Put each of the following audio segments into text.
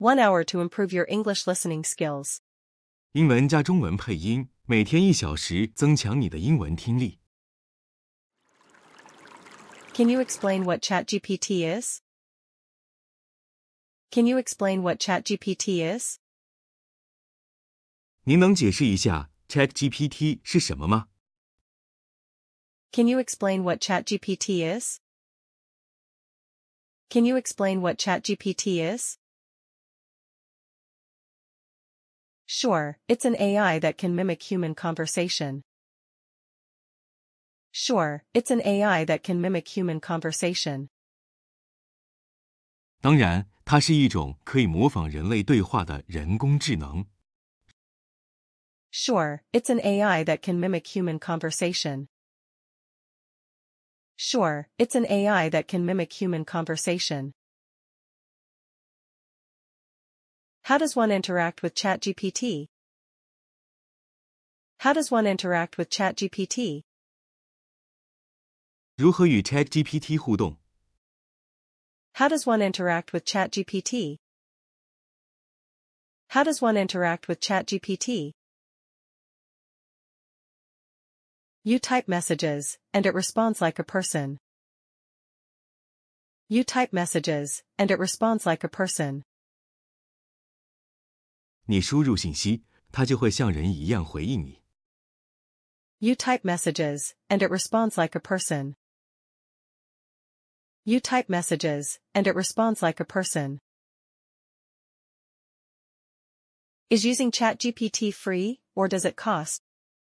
1 hour to improve your English listening skills. 英文加中文配音，每天1小时，增强你的英文听力。 Can you explain what ChatGPT is? Can you explain what ChatGPT is? 您能解释一下 ChatGPT 是什么吗？ Can you explain what ChatGPT is? Can you explain what ChatGPT is? Sure, it's an AI that can mimic human conversation. Sure, it's an AI that can mimic human conversation. 当然，它是一种可以模仿人类对话的人工智能。 Sure, it's an AI that can mimic human conversation. Sure, it's an AI that can mimic human conversation. How does one interact with ChatGPT? How does one interact with ChatGPT? 如何与 ChatGPT 互动？ How does one interact with ChatGPT? How does one interact with ChatGPT? You type messages, and it responds like a person. You type messages, and it responds like a person. 你输入信息，它就会像人一样回应你。 You type messages, and it responds like a person. You type messages, and it responds like a person. Is using ChatGPT free, or does it cost?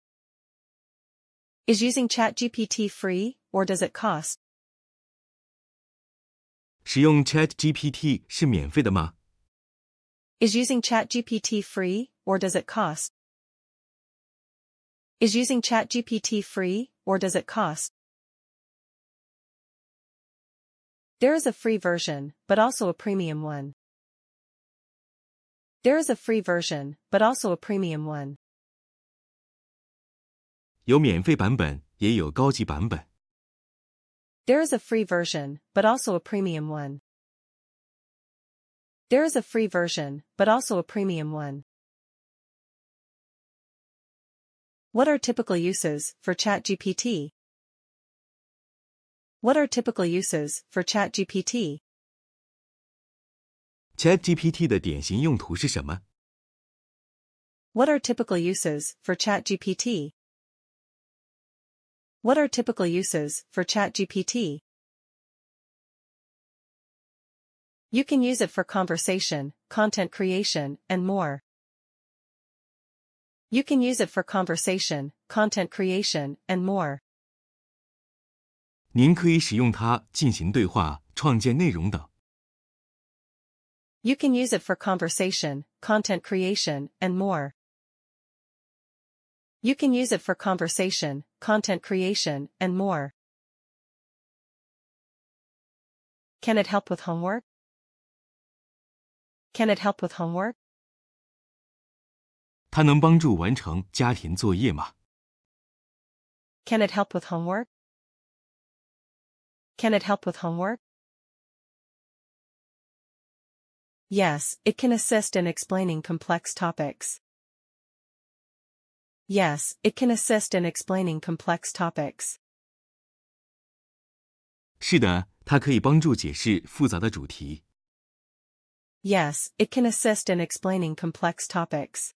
Is using ChatGPT free, or does it cost? 使用 ChatGPT 是免费的吗？ Is using ChatGPT free, or does it cost? Is using ChatGPT free, or does it cost? There is a free version, but also a premium one. There is a free version, but also a premium one. 有免费版本，也有高级版本。 There is a free version, but also a premium one. There is a free version, but also a premium one. What are typical uses for ChatGPT? What are typical uses for ChatGPT? ChatGPT 的典型用途是什么？ What are typical uses for ChatGPT? What are typical uses for ChatGPT? You can use it for conversation, content creation, and more. You can use it for conversation, content creation, and more. 您可以使用它进行对话、创建内容等。 You can use it for conversation, content creation, and more. You can use it for conversation, content creation, and more. Can it help with homework? Can it help with homework? 它能帮助完成家庭作业吗？ Can it help with homework? Can it help with homework? Yes, it can assist in explaining complex topics. Yes, it can assist in explaining complex topics. 是的，它可以帮助解释复杂的主题。 Yes, it can assist in explaining complex topics.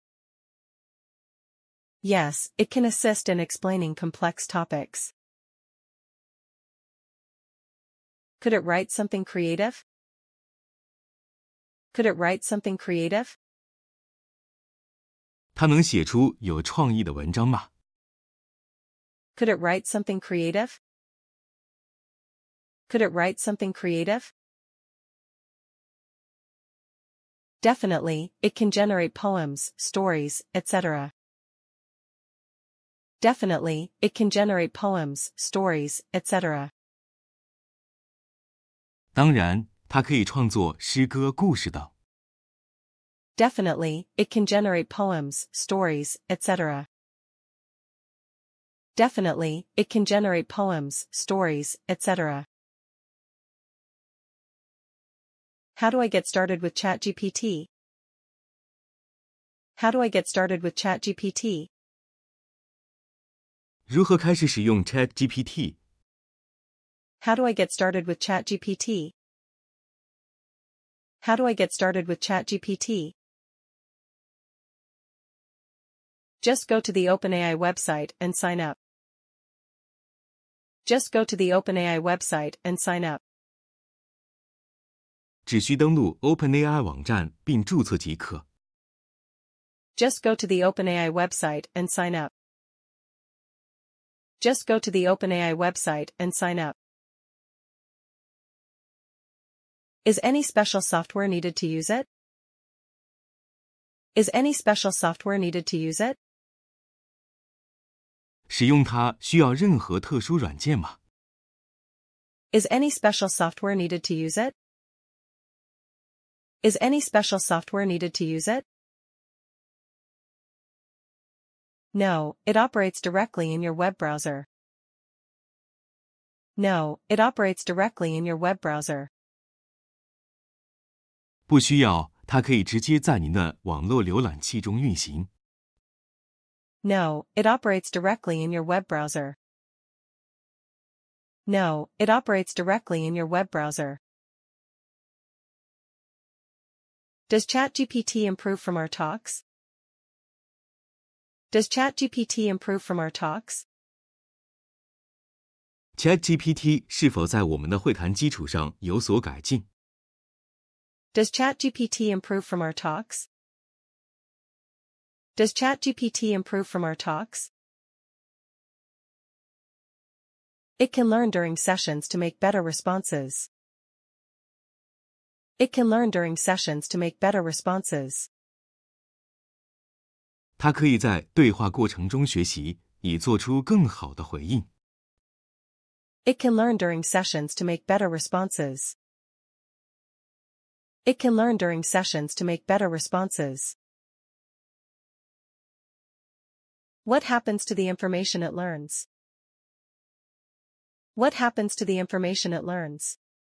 Yes, it can assist in explaining complex topics. Could it write something creative? Could it write something creative? 它能写出有创意的文章吗？ Could it write something creative? Could it write something creative? Definitely, it can generate poems, stories, etc. Definitely, it can generate poems, stories, etc. 当然，它可以创作诗歌、故事等。 Definitely, it can generate poems, stories, etc. Definitely, it can generate poems, stories, etc. How do I get started with ChatGPT? How do I get started with ChatGPT? 如何开始使用 ChatGPT？ How do I get started with ChatGPT? How do I get started with ChatGPT? Just go to the OpenAI website and sign up. Just go to the OpenAI website and sign up. 只需登录 OpenAI 网站并注册即可。 Just go to the OpenAI website and sign up. Just go to the OpenAI website and sign up. Is any special software needed to use it? Is any special software needed to use it? 使用它需要任何特殊软件吗？ Is any special software needed to use it? Is any special software needed to use it? No, it operates directly in your web browser. No, it operates directly in your web browser. 不需要，它可以直接在您的网络浏览器中运行。 No, it operates directly in your web browser. No, it operates directly in your web browser. Does ChatGPT improve from our talks? Does ChatGPT improve from our talks? ChatGPT 是否在我们的会谈基础上有所改进？ Does ChatGPT improve from our talks? Does ChatGPT improve from our talks? It can learn during sessions to make better responses. It can learn during sessions to make better responses. 它可以在对话过程中学习，以做出更好的回应。 It can learn during sessions to make better responses. It can learn during sessions to make better responses. What happens to the information it learns? What happens to the information it learns?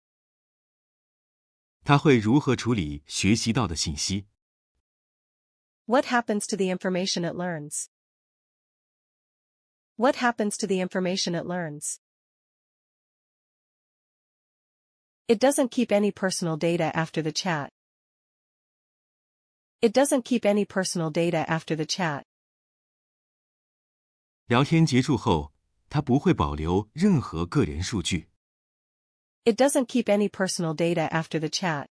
它会如何处理学习到的信息？ What happens to the information it learns? What happens to the information it learns? It doesn't keep any personal data after the chat. It doesn't keep any personal data after the chat. 聊天结束后，它不会保留任何个人数据。 It doesn't keep any personal data after the chat.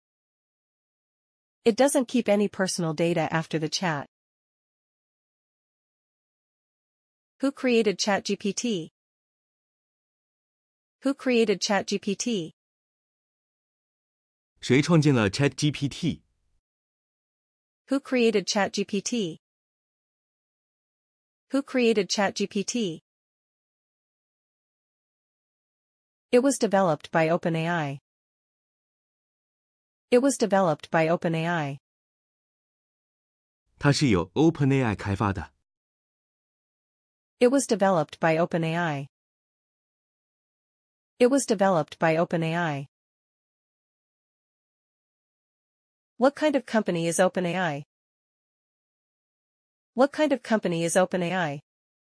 It doesn't keep any personal data after the chat. Who created ChatGPT? Who created ChatGPT? 谁创建了 ChatGPT？ Who created ChatGPT? Who created ChatGPT? It was developed by OpenAI. It was developed by OpenAI. 它是由 OpenAI 开发的。 It was developed by OpenAI. It was developed by OpenAI. What kind of company is OpenAI? What kind of company is OpenAI?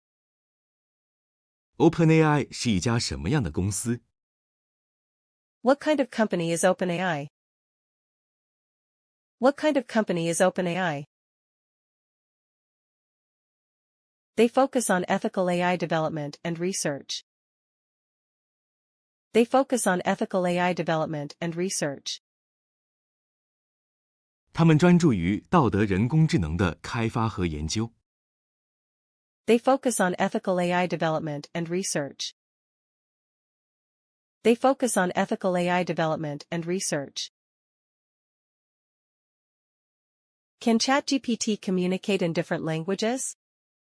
OpenAI 是一家什么样的公司？ What kind of company is OpenAI? What kind of company is OpenAI? They focus on ethical AI development and research. They focus on ethical AI development and research. 他们专注于道德人工智能的开发和研究。 They focus on ethical AI development and research. They focus on ethical AI development and research. Can ChatGPT communicate in different languages?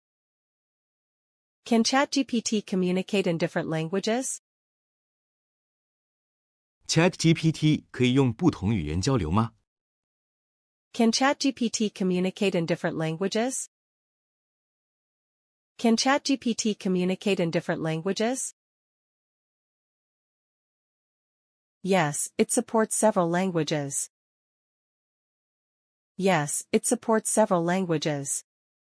Can ChatGPT communicate in different languages? ChatGPT 可以用不同语言交流吗？ Can ChatGPT communicate in different languages? Can ChatGPT communicate in different languages? Yes, it supports several languages. Yes, it supports several languages.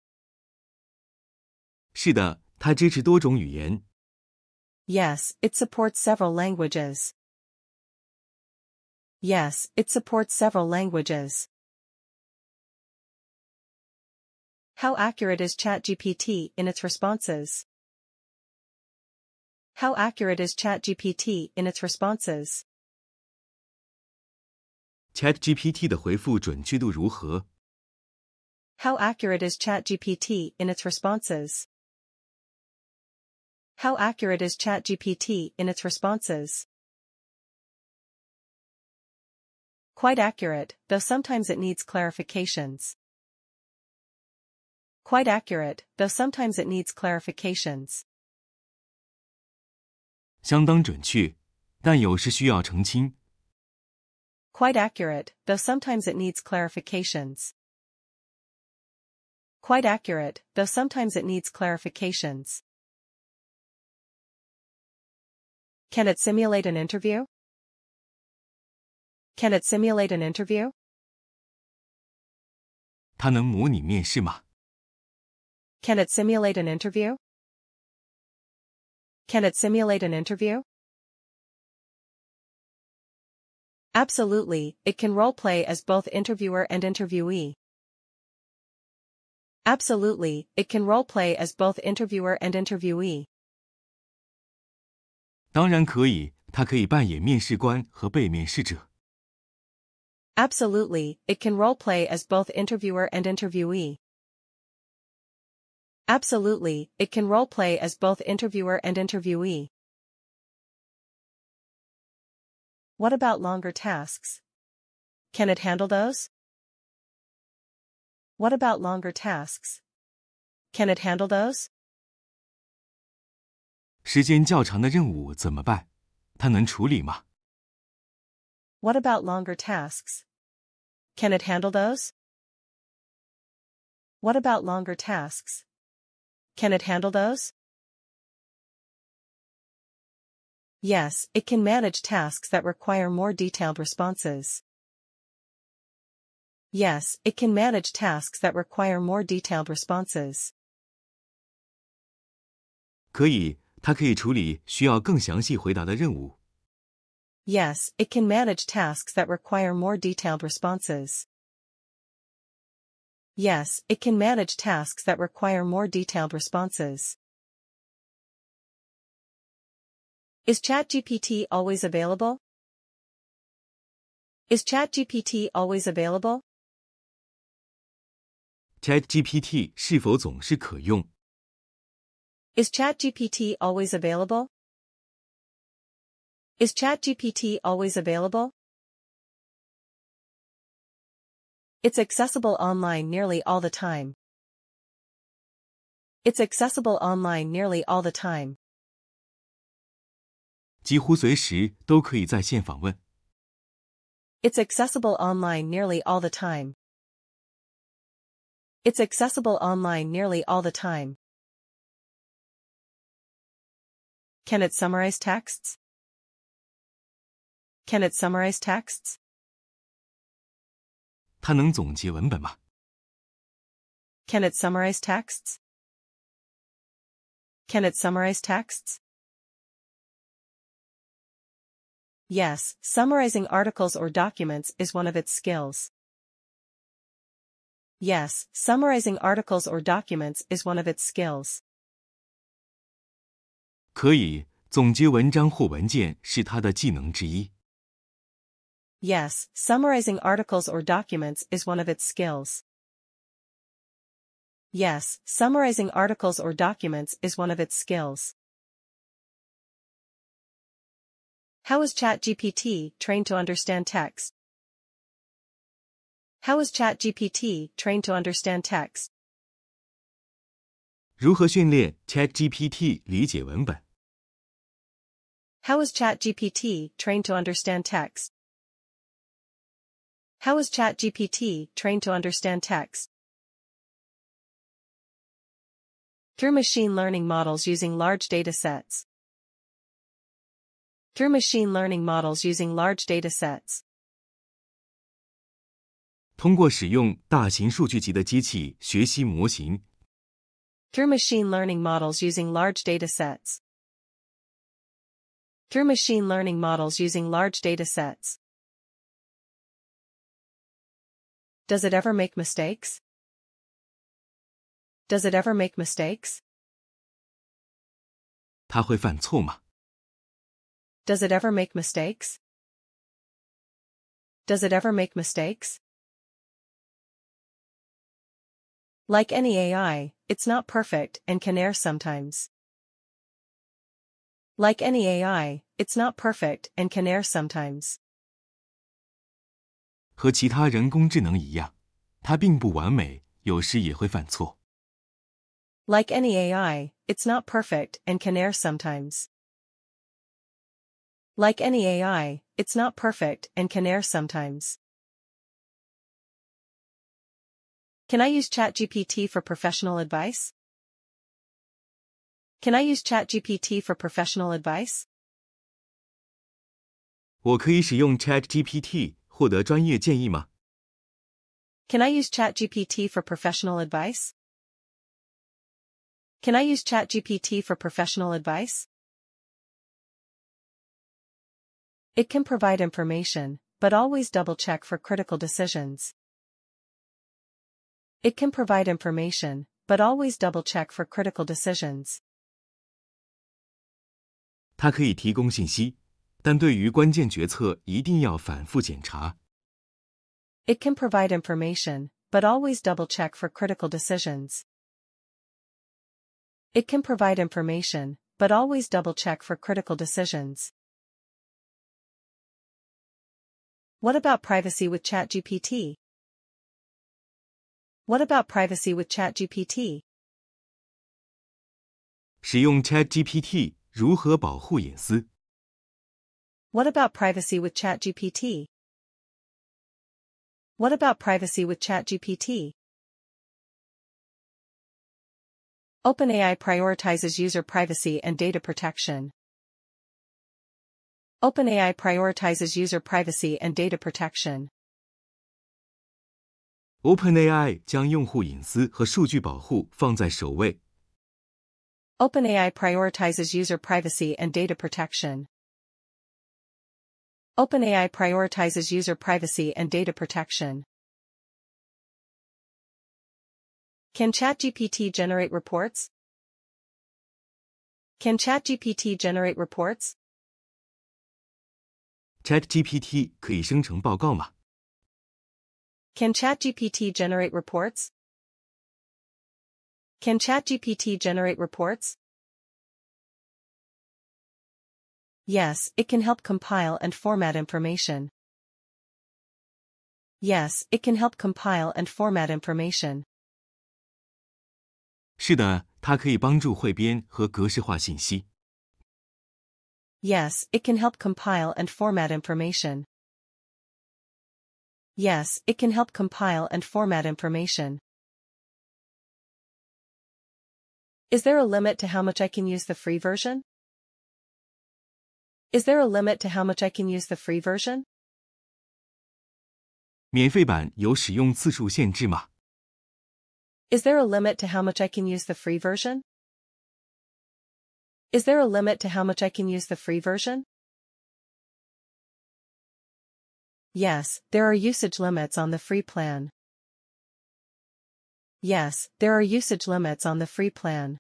是的，它支持多种语言。 Yes, it supports several languages. Yes, it supports several languages. How accurate is ChatGPT in its responses? How accurate is ChatGPT in its responses? ChatGPT 的回复准确度如何？ How accurate is ChatGPT in its responses? How accurate is ChatGPT in its responses? Quite accurate, though sometimes it needs clarifications. Quite accurate, though sometimes it needs clarifications. 相当准确，但有时需要澄清。 Quite accurate, though sometimes it needs clarifications. Quite accurate, though sometimes it needs clarifications. Can it simulate an interview? Can it simulate an interview? 它能模拟面试吗？ Can it simulate an interview? Can it simulate an interview? Absolutely, it can role-play as both interviewer and interviewee. Absolutely, it can role-play as both interviewer and interviewee. 当然可以，它可以扮演面试官和被面试者。 Absolutely, it can role-play as both interviewer and interviewee. Absolutely, it can role-play as both interviewer and interviewee. What about longer tasks? Can it handle those? What about longer tasks? Can it handle those? 时间较长的任务怎么办？它能处理吗？ What about longer tasks? Can it handle those? What about longer tasks? Can it handle those? Yes, it can manage tasks that require more detailed responses. Yes, it can manage tasks that require more detailed responses. 可以，它可以处理需要更详细回答的任务。 Yes, it can manage tasks that require more detailed responses. Yes, it can manage tasks that require more detailed responses. Is ChatGPT always available? Is ChatGPT always available? ChatGPT 是否总是可用？ Is ChatGPT always available? Is ChatGPT always available? It's accessible online nearly all the time. It's accessible online nearly all the time. 几乎随时都可以在线访问。 It's accessible online nearly all the time. It's accessible online nearly all the time. Can it summarize texts? Can it summarize texts? 它能总结文本吗？ Can it summarize texts? Can it summarize texts? Yes, summarizing articles or documents is one of its skills. Yes, summarizing articles or documents is one of its skills. 可以，总结文章或文件是它的技能之一。 Yes, summarizing articles or documents is one of its skills. Yes, summarizing articles or documents is one of its skills. How is ChatGPT trained to understand text? How is ChatGPT trained to understand text? 如何训练 ChatGPT 理解文本？ How is ChatGPT trained to understand text? How is ChatGPT trained to understand text? Through machine learning models using large data sets. Through machine learning models using large data sets. 通过使用大型数据集的机器学习模型。 Through machine learning models using large data sets. Through machine learning models using large data sets. Does it ever make mistakes? Does it ever make mistakes? 它会犯错吗？ Does it ever make mistakes? Does it ever make mistakes? Like any AI, it's not perfect and can err sometimes. Like any AI, it's not perfect and can err sometimes. 和其他人工智能一样，它并不完美，有时也会犯错。 Like any AI, it's not perfect and can err sometimes. Like any AI, it's not perfect and can err sometimes. Can I use ChatGPT for professional advice? Can I use ChatGPT for professional advice? 我可以使用 ChatGPT 获得专业建议吗？ Can I use ChatGPT for professional advice? Can I use ChatGPT for professional advice? It can provide information, but always double-check for critical decisions. It can provide information, but always double-check for critical decisions. 它可以提供信息，但对于关键决策一定要反复检查。 It can provide information, but always double-check for critical decisions. It can provide information, but always double-check for critical decisions. What about privacy with ChatGPT? What about privacy with ChatGPT? 使用 ChatGPT 如何保护隐私？ What about privacy with ChatGPT? What about privacy with ChatGPT? OpenAI prioritizes user privacy and data protection. OpenAI prioritizes user privacy and data protection. OpenAI 将用户隐私和数据保护放在首位。 OpenAI prioritizes user privacy and data protection. OpenAI prioritizes user privacy and data protection. Can ChatGPT generate reports? Can ChatGPT generate reports? ChatGPT 可以生成报告吗？ Can ChatGPT generate reports? Can ChatGPT generate reports? Yes, it can help compile and format information. Yes, it can help compile and format information. 是的，它可以帮助汇编和格式化信息。 Yes, it can help compile and format information. Yes, it can help compile and format information. Is there a limit to how much I can use the free version? Is there a limit to how much I can use the free version? 免费版有使用次数限制吗？ Is there a limit to how much I can use the free version? Is there a limit to how much I can use the free version? Yes, there are usage limits on the free plan. Yes, there are usage limits on the free plan.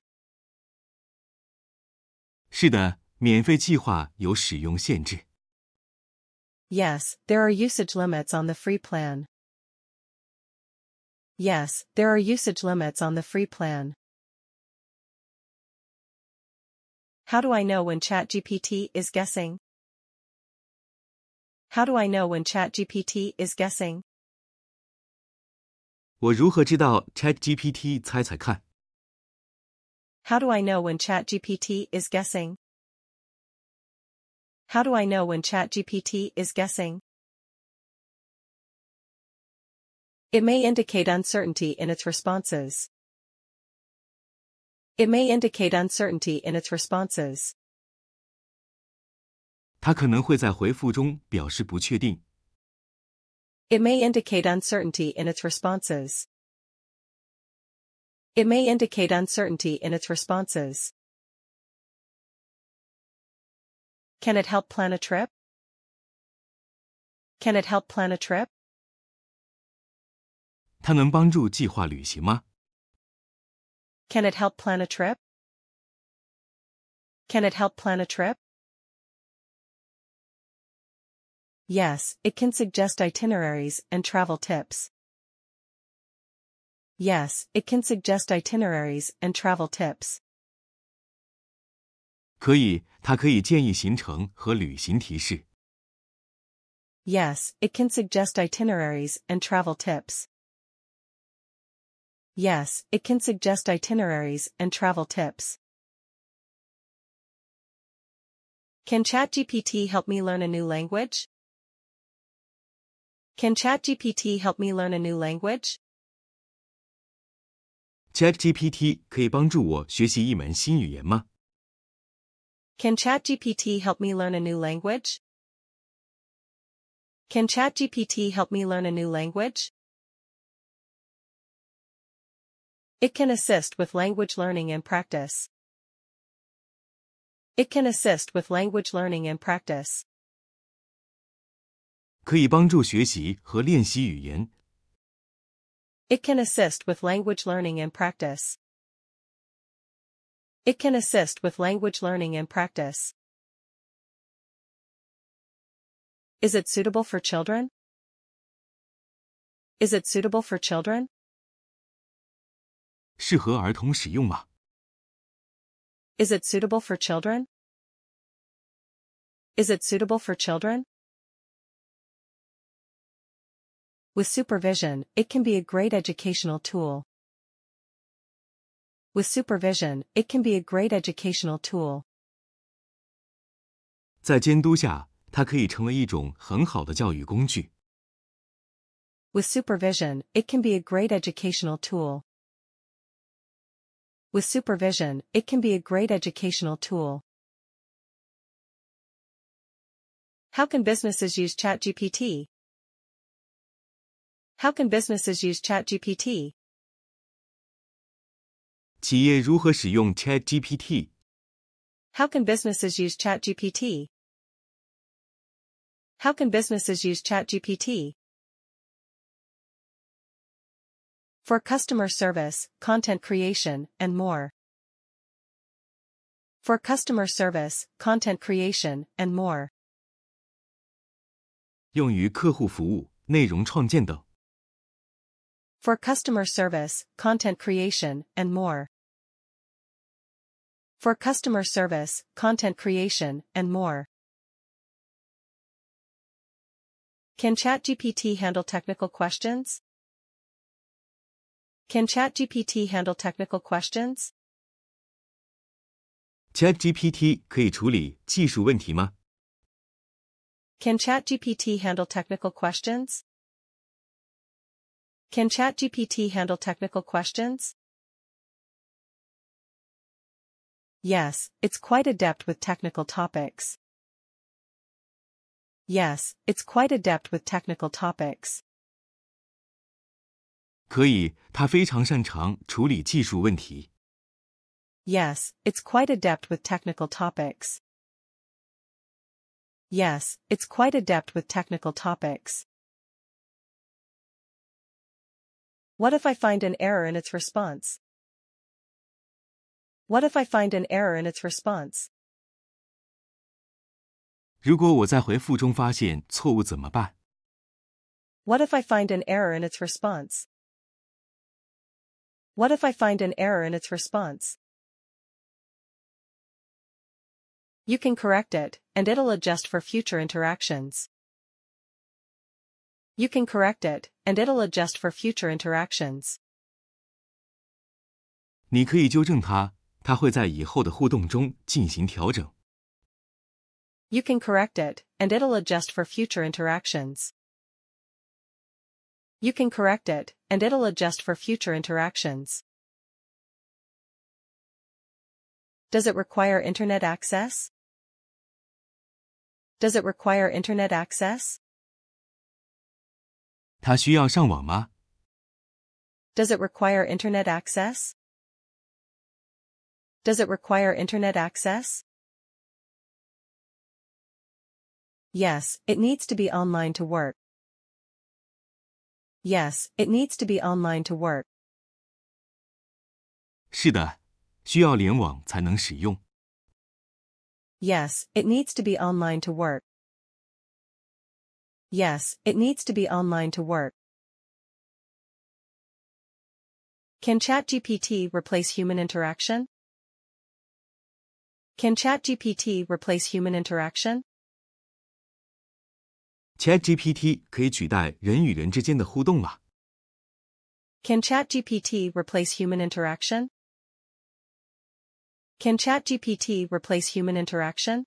是的，免费计划有使用限制。 Yes, there are usage limits on the free plan. Yes, there are usage limits on the free plan. How do I know when ChatGPT is guessing? How do I know when ChatGPT is guessing? 我如何知道 ChatGPT 猜猜看？ How do I know when ChatGPT is guessing? How do I know when ChatGPT is guessing? It may indicate uncertainty in its responses. It may indicate uncertainty in its responses. 它可能会在回复中表示不确定。 It may indicate uncertainty in its responses. It may indicate uncertainty in its responses. Can it help plan a trip? Can it help plan a trip? 它能帮助计划旅行吗？ Can it help plan a trip? Can it help plan a trip? Yes, it can suggest itineraries and travel tips. Yes, it can suggest itineraries and travel tips. 可以，它可以建议行程和旅行提示。 Yes, it can suggest itineraries and travel tips. Yes, it can suggest itineraries and travel tips. Can ChatGPT help me learn a new language? Can ChatGPT help me learn a new language? ChatGPT 可以帮助我学习一门新语言吗？ Can ChatGPT help me learn a new language? Can ChatGPT help me learn a new language? It can assist with language learning and practice. It can assist with language learning and practice. 可以帮助学习和练习语言。 It can assist with language learning and practice. It can assist with language learning and practice. Is it suitable for children? Is it suitable for children? 适合儿童使用吗？ Is it suitable for children? Is it suitable for children? With supervision, it can be a great educational tool. With supervision, it can be a great educational tool. 在监督下，它可以成为一种很好的教育工具。 With supervision, it can be a great educational tool. With supervision, it can be a great educational tool. How can businesses use ChatGPT? How can businesses use ChatGPT? 企业如何使用 ChatGPT？ How can businesses use ChatGPT? How can businesses use ChatGPT? For customer service, content creation, and more. For customer service, content creation, and more. 用于客户服务、内容创建等。 For customer service, content creation, and more. For customer service, content creation, and more. Can ChatGPT handle technical questions? Can ChatGPT handle technical questions? ChatGPT 可以处理技术问题吗？ Can ChatGPT handle technical questions? Can ChatGPT handle technical questions? Yes, it's quite adept with technical topics. Yes, it's quite adept with technical topics. 可以，它非常擅长处理技术问题。 Yes, it's quite adept with technical topics. Yes, it's quite adept with technical topics. What if I find an error in its response? What if I find an error in its response? 如果我在回复中发现错误怎么办？ What if I find an error in its response? What if I find an error in its response? You can correct it, and it'll adjust for future interactions. You can correct it, and it'll adjust for future interactions. 你可以纠正它，它会在以后的互动中进行调整。 You can correct it, and it'll adjust for future interactions. You can correct it, and it'll adjust for future interactions. Does it require internet access? Does it require internet access? 它需要上网吗？ Does it require internet access? Does it require internet access? Yes, it needs to be online to work. Yes, it needs to be online to work. 是的，需要联网才能使用。 Yes, it needs to be online to work. Yes, it needs to be online to work. Can ChatGPT replace human interaction? Can ChatGPT replace human interaction? ChatGPT 可以取代人与人之间的互动吗？ Can ChatGPT replace human interaction? Can ChatGPT replace human interaction?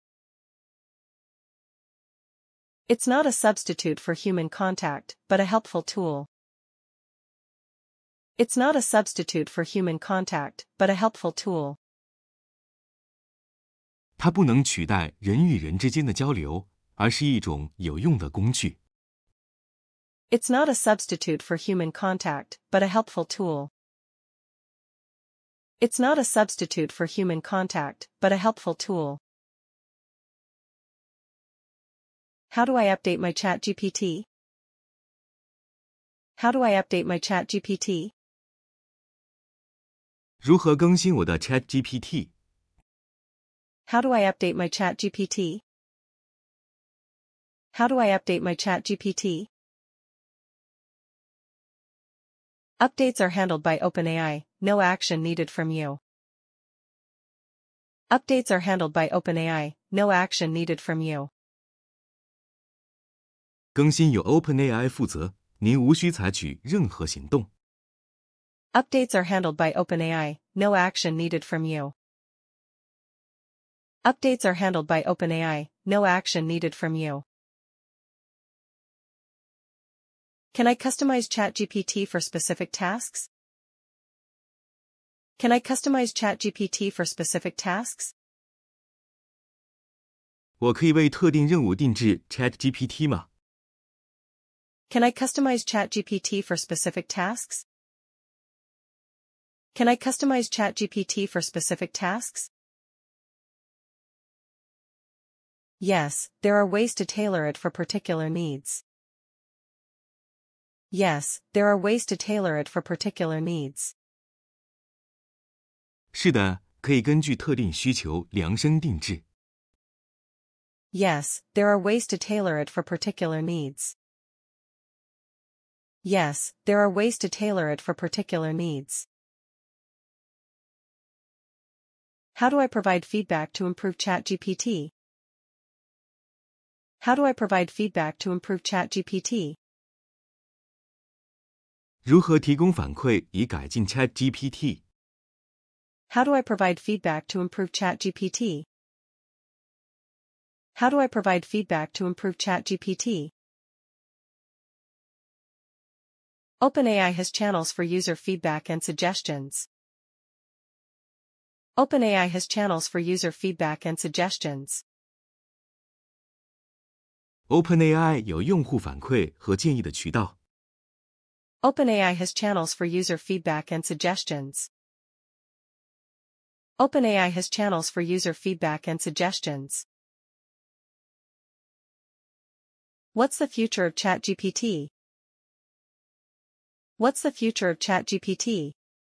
It's not a substitute for human contact, but a helpful tool. It's not a substitute for human contact, but a helpful tool. 它不能取代人与人之间的交流，而是一种有用的工具。 It's not a substitute for human contact, but a helpful tool. It's not a substitute for human contact, but a helpful tool. How do I update my ChatGPT? How do I update my ChatGPT? 如何更新我的 ChatGPT？ How do I update my ChatGPT? How do I update my ChatGPT? Updates are handled by OpenAI, no action needed from you. Updates are handled by OpenAI, no action needed from you. 更新由 OpenAI 负责，您无需采取任何行动。 Updates are handled by OpenAI, no action needed from you. Updates are handled by OpenAI, no action needed from you. Can I customize ChatGPT for specific tasks? Can I customize ChatGPT for specific tasks? 我可以为特定任务定制 ChatGPT 吗？ Can I customize ChatGPT for specific tasks? Can I customize ChatGPT for specific tasks? Yes, there are ways to tailor it for particular needs. Yes, there are ways to tailor it for particular needs. 是的，可以根据特定需求量身定制。 Yes, there are ways to tailor it for particular needs. Yes, there are ways to tailor it for particular needs. How do I provide feedback to improve ChatGPT? How do I provide feedback to improve ChatGPT? 如何提供反馈以改进 ChatGPT？ How do I provide feedback to improve ChatGPT? How do I provide feedback to improve ChatGPT? OpenAI has channels for user feedback and suggestions. OpenAI has channels for user feedback and suggestions. OpenAI 有用户反馈和建议的渠道。 OpenAI has channels for user feedback and suggestions. OpenAI has channels for user feedback and suggestions. What's the future of ChatGPT? What's the future of ChatGPT?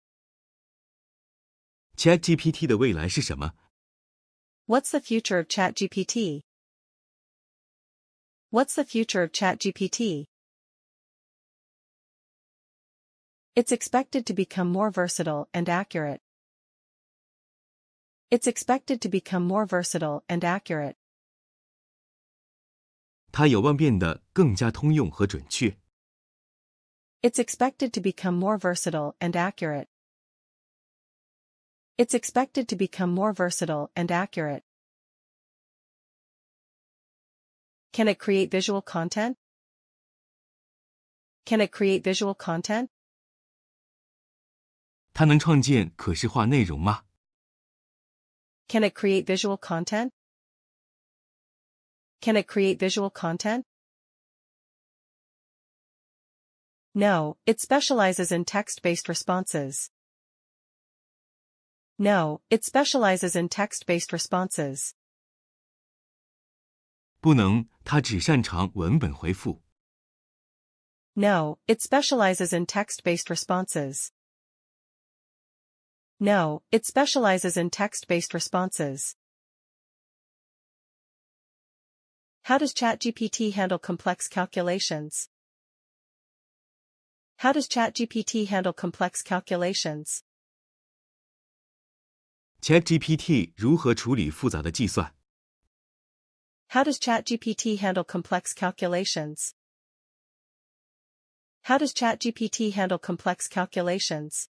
ChatGPT 的未来是什么？ What's the future of ChatGPT? What's the future of ChatGPT? It's expected to become more versatile and accurate. It's expected to become more versatile and accurate. 它有望变得更加通用和准确。 It's expected to become more versatile and accurate. It's expected to become more versatile and accurate. Can it create visual content? Can it create visual content? 它能创建可视化内容吗？ Can it create visual content? Can it create visual content? No, it specializes in text-based responses. No, it specializes in text-based responses. 不能，它只擅长文本回复。 No, it specializes in text-based responses. No, it specializes in text-based responses. How does ChatGPT handle complex calculations? How does ChatGPT handle complex calculations? ChatGPT 如何处理复杂的计算？ How does ChatGPT handle complex calculations? How does ChatGPT handle complex calculations?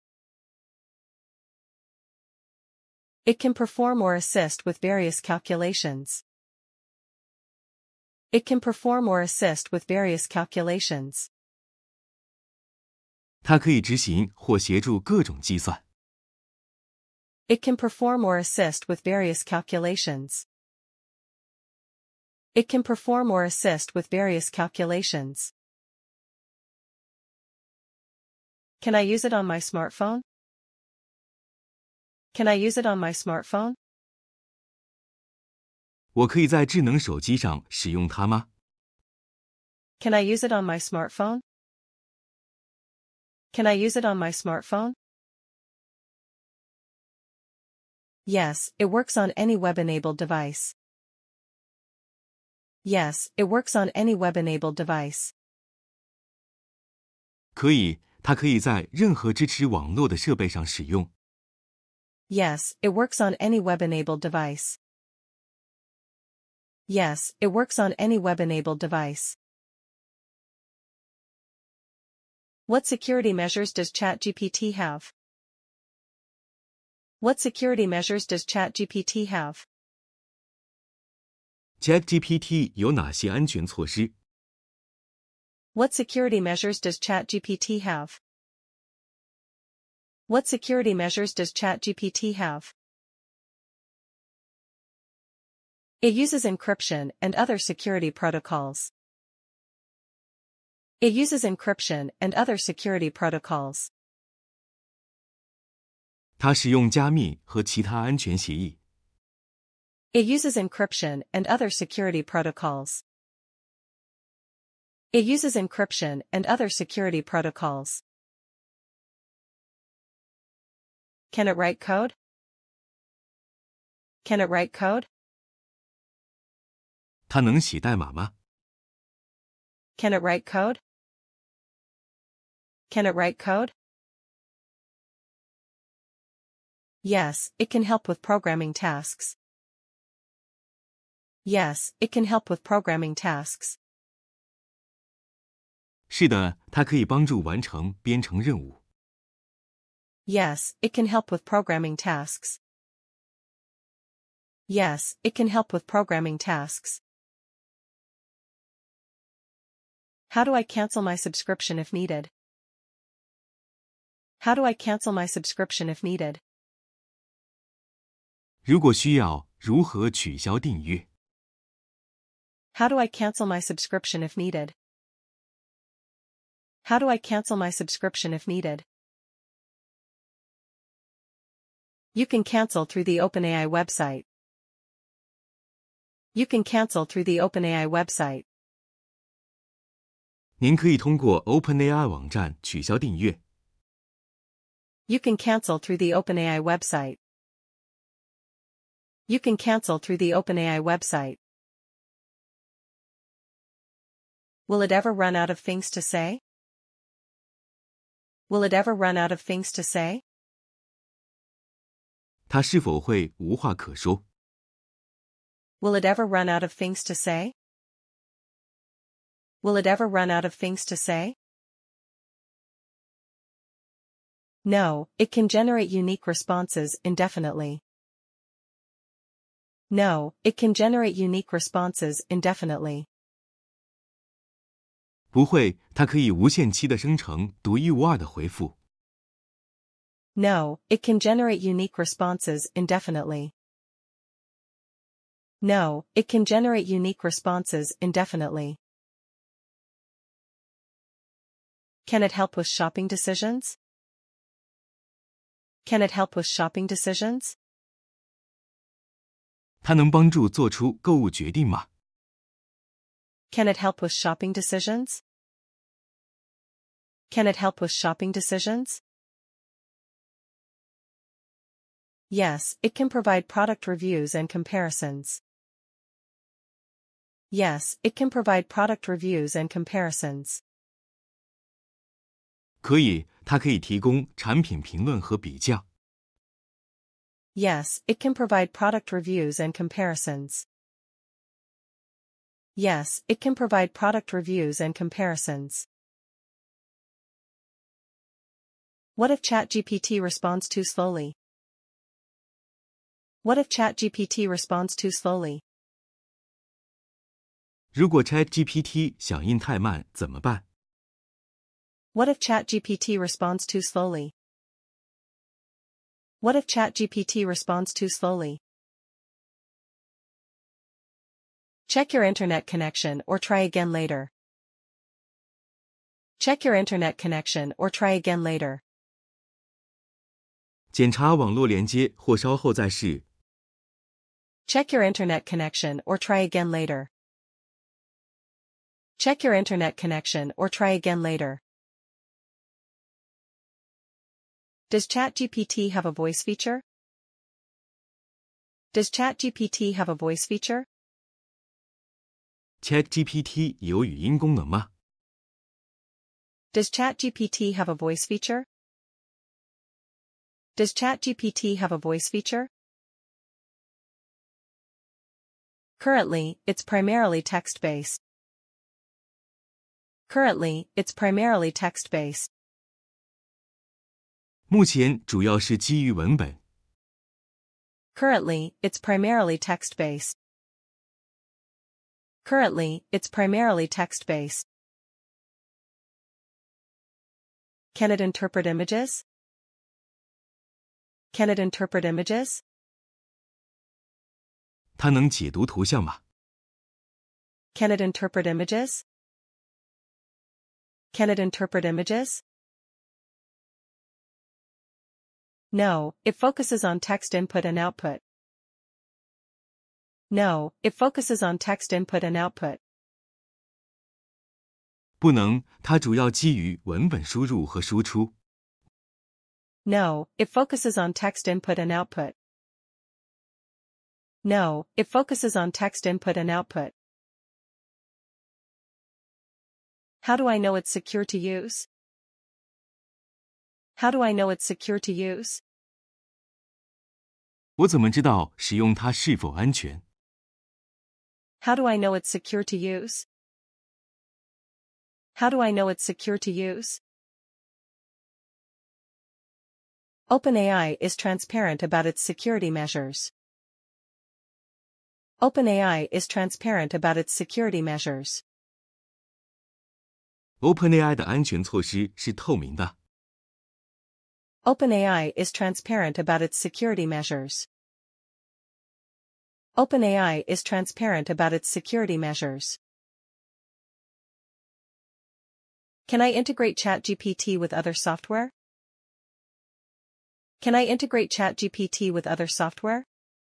It can perform or assist with various calculations. It can perform or assist with various calculations. 它可以执行或协助各种计算。 It can perform or assist with various calculations. It can perform or assist with various calculations. Can I use it on my smartphone? Can I use it on my smartphone? 我可以在智能手机上使用它吗？ Can I use it on my smartphone? Can I use it on my smartphone? Yes, it works on any web-enabled device. Yes, it works on any web-enabled device. 可以，它可以在任何支持网络的设备上使用。 Yes, it works on any web-enabled device. Yes, it works on any web-enabled device. What security measures does ChatGPT have? What security measures does ChatGPT have? ChatGPT 有哪些安全措施？ What security measures does ChatGPT have? What security measures does ChatGPT have? It uses encryption and other security protocols. It uses encryption and other security protocols. 它使用加密和其他安全协议。 It uses encryption and other security protocols. It uses encryption and other security protocols. Can it write code? Can it write code? 它能写代码吗？ Can it write code? Can it write code? Yes, it can help with programming tasks. Yes, it can help with programming tasks. 是的，它可以帮助完成编程任务。 Yes, it can help with programming tasks. Yes, it can help with programming tasks. How do I cancel my subscription if needed? How do I cancel my subscription if needed? 如果需要，如何取消订阅？ How do I cancel my subscription if needed? How do I cancel my subscription if needed? You can cancel through the OpenAI website. You can cancel through the OpenAI website. 您可以通过 OpenAI 网站取消订阅。 You can cancel through the OpenAI website. You can cancel through the OpenAI website. Will it ever run out of things to say? Will it ever run out of things to say? 它是否会无话可说？ Will it ever run out of things to say? Will it ever run out of things to say? No, it can generate unique responses indefinitely. No, it can generate unique responses indefinitely. 不会，它可以无限期的生成独一无二的回复。 No, it can generate unique responses indefinitely. No, it can generate unique responses indefinitely. Can it help with shopping decisions? Can it help with shopping decisions? 它能帮助做出购物决定吗？ Can it help with shopping decisions? Can it help with shopping decisions? Yes, it can provide product reviews and comparisons. Yes, it can provide product reviews and comparisons. 可以，它可以提供产品评论和比较。 Yes, it can provide product reviews and comparisons. Yes, it can provide product reviews and comparisons. What if ChatGPT responds too slowly? What if ChatGPT responds too slowly? 如果 ChatGPT 响应太慢怎么办？ What if ChatGPT responds too slowly? What if ChatGPT responds too slowly? Check your internet connection or try again later. Check your internet connection or try again later. 检查网络连接或稍后再试。 Check your internet connection or try again later. Check your internet connection or try again later. Does ChatGPT have a voice feature? Does ChatGPT have a voice feature? ChatGPT 有语音功能吗？ Does ChatGPT have a voice feature? Does ChatGPT have a voice feature? Currently, it's primarily text-based. Currently, it's primarily text-based. 目前主要是基于文本。 Currently, it's primarily text-based. Currently, it's primarily text-based. Can it interpret images? Can it interpret images? 它能解读图像吗？ Can it interpret images? Can it interpret images? No, it focuses on text input and output. No, it focuses on text input and output. 不能，它主要基于文本输入和输出。 No, it focuses on text input and output. No, it focuses on text input and output. How do I know it's secure to use? How do I know it's secure to use? 我怎么知道使用它是否安全？ How do I know it's secure to use? How do I know it's secure to use? OpenAI is transparent about its security measures. OpenAI is transparent about its security measures. OpenAI 的安全措施是透明的。 OpenAI is transparent about its security measures. OpenAI is transparent about its security measures. Can I integrate ChatGPT with other software? Can I integrate ChatGPT with other software?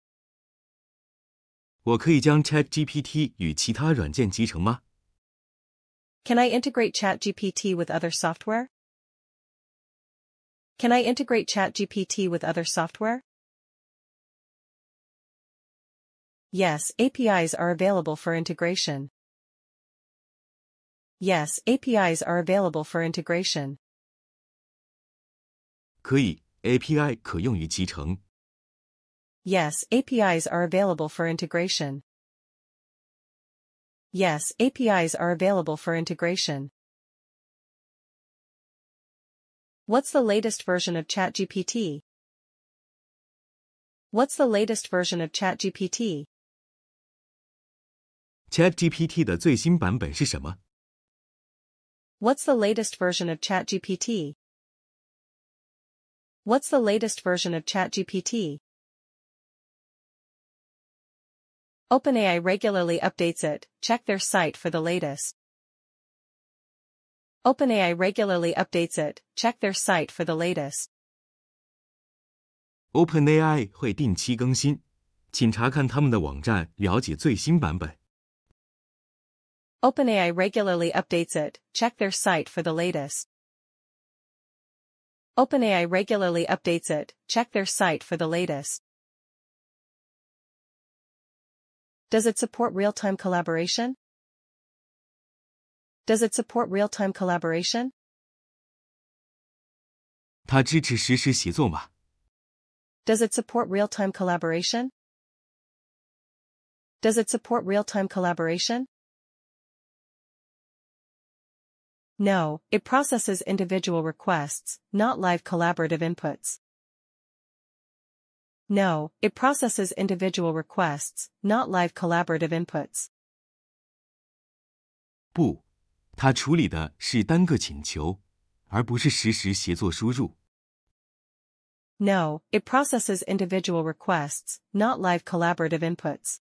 我可以将 ChatGPT 与其他软件集成吗？ Can I integrate ChatGPT with other software? Can I integrate ChatGPT with other software? Yes, APIs are available for integration. Yes, APIs are available for integration. 可以 ，API 可用于集成。 Yes, APIs are available for integration. Yes, APIs are available for integration. What's the latest version of ChatGPT? What's the latest version of ChatGPT? ChatGPT 的最新版本是什么？ What's the latest version of ChatGPT? What's the latest version of ChatGPT? OpenAI regularly updates it. Check their site for the latest. OpenAI regularly updates it, check their site for the latest. OpenAI 会定期更新，请查看他们的网站了解最新版本。 OpenAI regularly updates it, check their site for the latest. OpenAI regularly updates it, check their site for the latest. Does it support real-time collaboration? Does it support real-time collaboration? 它支持实时协作吗？ Does it support real-time collaboration? Does it support real-time collaboration? No, it processes individual requests, not live collaborative inputs. No, it processes individual requests, not live collaborative inputs. 不，它处理的是单个请求，而不是实时协作输入。 No, it processes individual requests, not live collaborative inputs.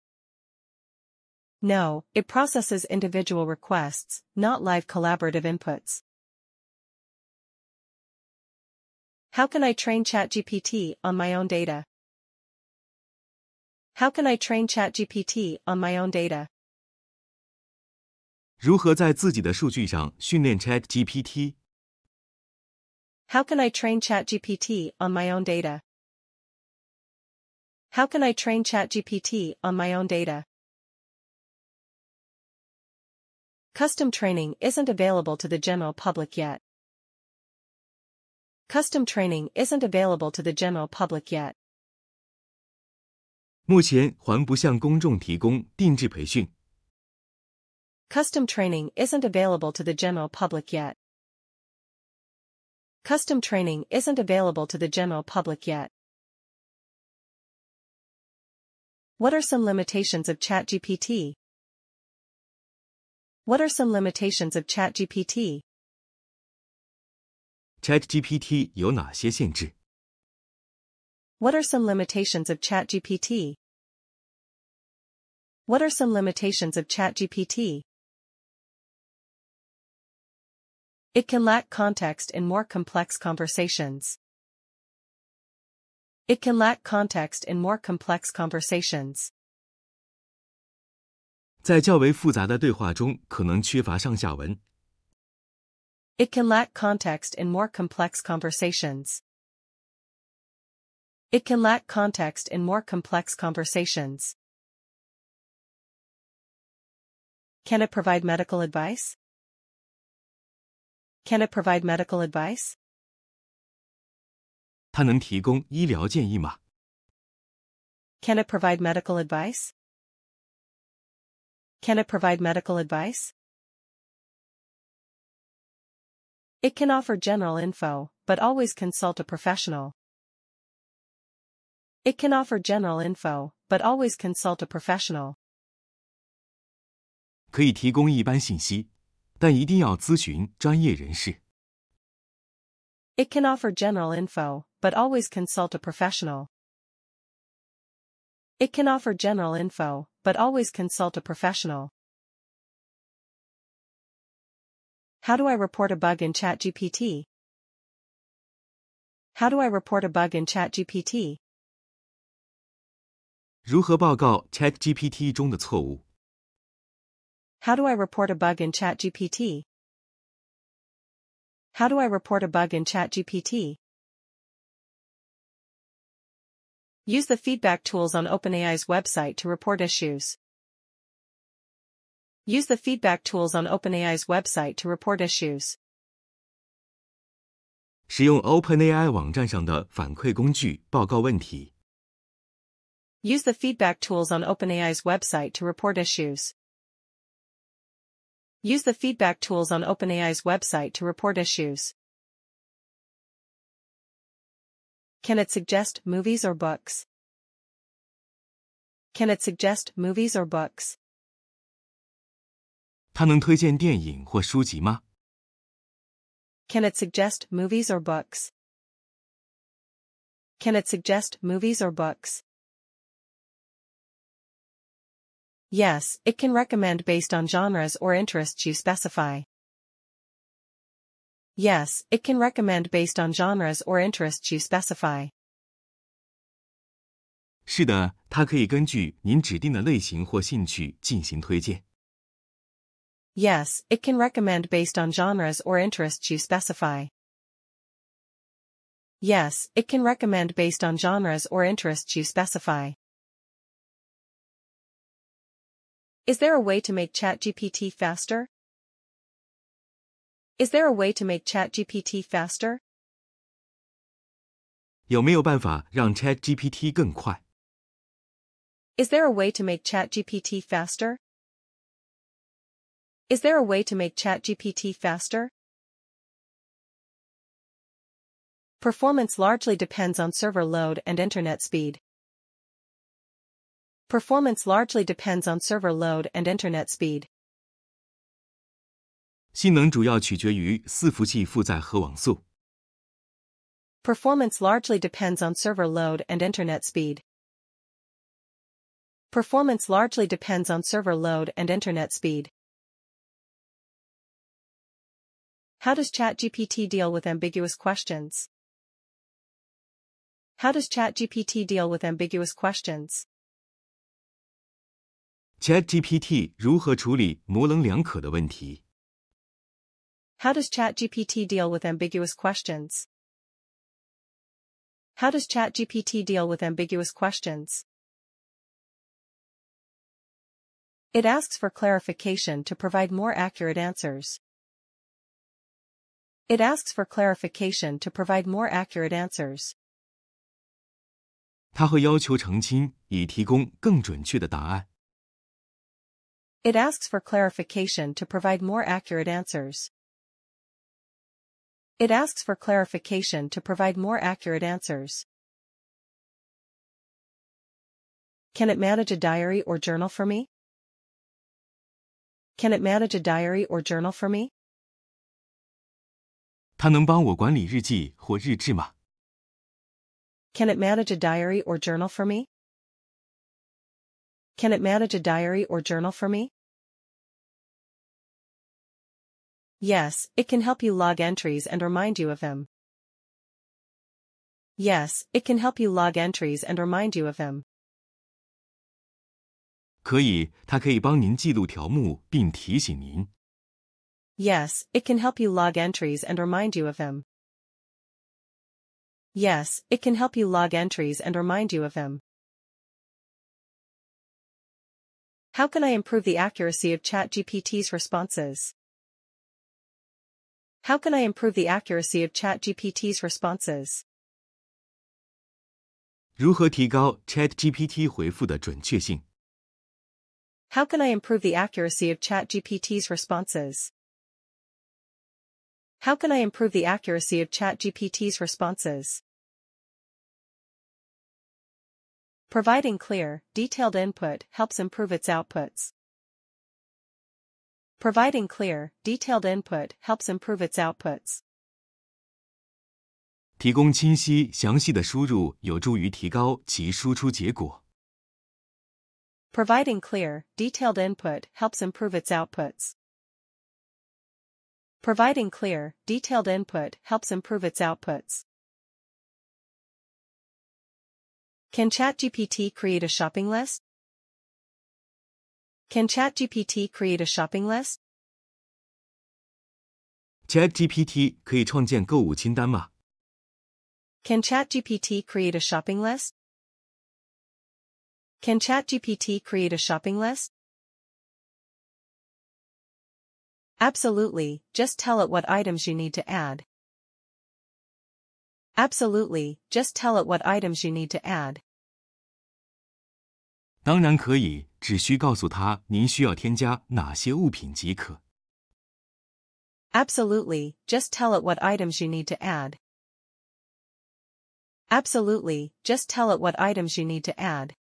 No, it processes individual requests, not live collaborative inputs. How can I train ChatGPT on my own data? How can I train ChatGPT on my own data? 如何在自己的数据上训练 ChatGPT？ How can I train ChatGPT on my own data? How can I train ChatGPT on my own data? Custom training isn't available to the general public yet. Custom training isn't available to the general public yet. 目前还不向公众提供定制培训。 Custom training isn't available to the general public yet. Custom training isn't available to the general public yet. What are some limitations of ChatGPT? What are some limitations of ChatGPT? ChatGPT 有哪些限制？ What are some limitations of ChatGPT? What are some limitations of ChatGPT? It can lack context in more complex conversations. It can lack context in more complex conversations. 在较为复杂的对话中，可能缺乏上下文。 It can lack context in more complex conversations. It can lack context in more complex conversations. Can it provide medical advice? Can it provide medical advice? 它能提供医疗建议吗？ Can it provide medical advice? Can it provide medical advice? It can offer general info, but always consult a professional. It can offer general info, but always consult a professional. 可以提供一般信息，但一定要咨询专业人士。 It can offer general info, but always consult a professional. It can offer general info, but always consult a professional. How do I report a bug in ChatGPT? How do I report a bug in ChatGPT? 如何报告 ChatGPT 中的错误？ How do I report a bug in ChatGPT? How do I report a bug in ChatGPT? Use the feedback tools on OpenAI's website to report issues. Use the feedback tools on OpenAI's website to report issues. 使用 OpenAI 网站上的反馈工具报告问题。 Use the feedback tools on OpenAI's website to report issues. Use the feedback tools on OpenAI's website to report issues. Can it suggest movies or books? Can it suggest movies or books? 它能推荐电影或书籍吗？ Can it suggest movies or books? Can it suggest movies or books? Yes, it can recommend based on genres or interests you specify. Yes, it can recommend based on genres or interests you specify. 是的，它可以根据您指定的类型或兴趣进行推荐。 Yes, it can recommend based on genres or interests you specify. Yes, it can recommend based on genres or interests you specify. Is there a way to make ChatGPT faster? Is there a way to make ChatGPT faster? 有没有办法让 ChatGPT 更快？ Is there a way to make ChatGPT faster? Is there a way to make ChatGPT faster? Performance largely depends on server load and internet speed. Performance largely depends on server load and internet speed. 性能主要取决于伺服器负载和网速。 Performance largely depends on server load and internet speed. Performance largely depends on server load and internet speed. How does ChatGPT deal with ambiguous questions? How does ChatGPT deal with ambiguous questions? ChatGPT 如何处理模棱两可的问题？ How does ChatGPT deal with ambiguous questions? How does ChatGPT deal with ambiguous questions? It asks for clarification to provide more accurate answers. It asks for clarification to provide more accurate answers. 它会要求澄清，以提供更准确的答案。 It asks for clarification to provide more accurate answers. It asks for clarification to provide more accurate answers. Can it manage a diary or journal for me? Can it manage a diary or journal for me? 它能帮我管理日记或日志吗？ Can it manage a diary or journal for me? Can it manage a diary or journal for me? Yes, it can help you log entries and remind you of them. Yes, it can help you log entries and remind you of them. 可以，它可以帮您记录条目并提醒您。 Yes, it can help you log entries and remind you of them. Yes, it can help you log entries and remind you of them. How can I improve the accuracy of ChatGPT's responses? How can I improve the accuracy of ChatGPT's responses? 如何提高 ChatGPT 回复的准确性？ How can I improve the accuracy of ChatGPT's responses? How can I improve the accuracy of ChatGPT's responses? Providing clear, detailed input helps improve its outputs. Providing clear, detailed input helps improve its outputs. 提供清晰、详细的输入有助于提高其输出结果。 Providing clear, detailed input helps improve its outputs. Providing clear, detailed input helps improve its outputs. Can ChatGPT create a shopping list? Can ChatGPT create a shopping list? ChatGPT 可以创建购物清单吗？ Can ChatGPT create a shopping list? Can ChatGPT create a shopping list? Absolutely, just tell it what items you need to add. Absolutely, just tell it what items you need to add. 当然可以，只需告诉他您需要添加哪些物品即可。 Absolutely, just tell it what items you need to add. Absolutely, just tell it what items you need to add.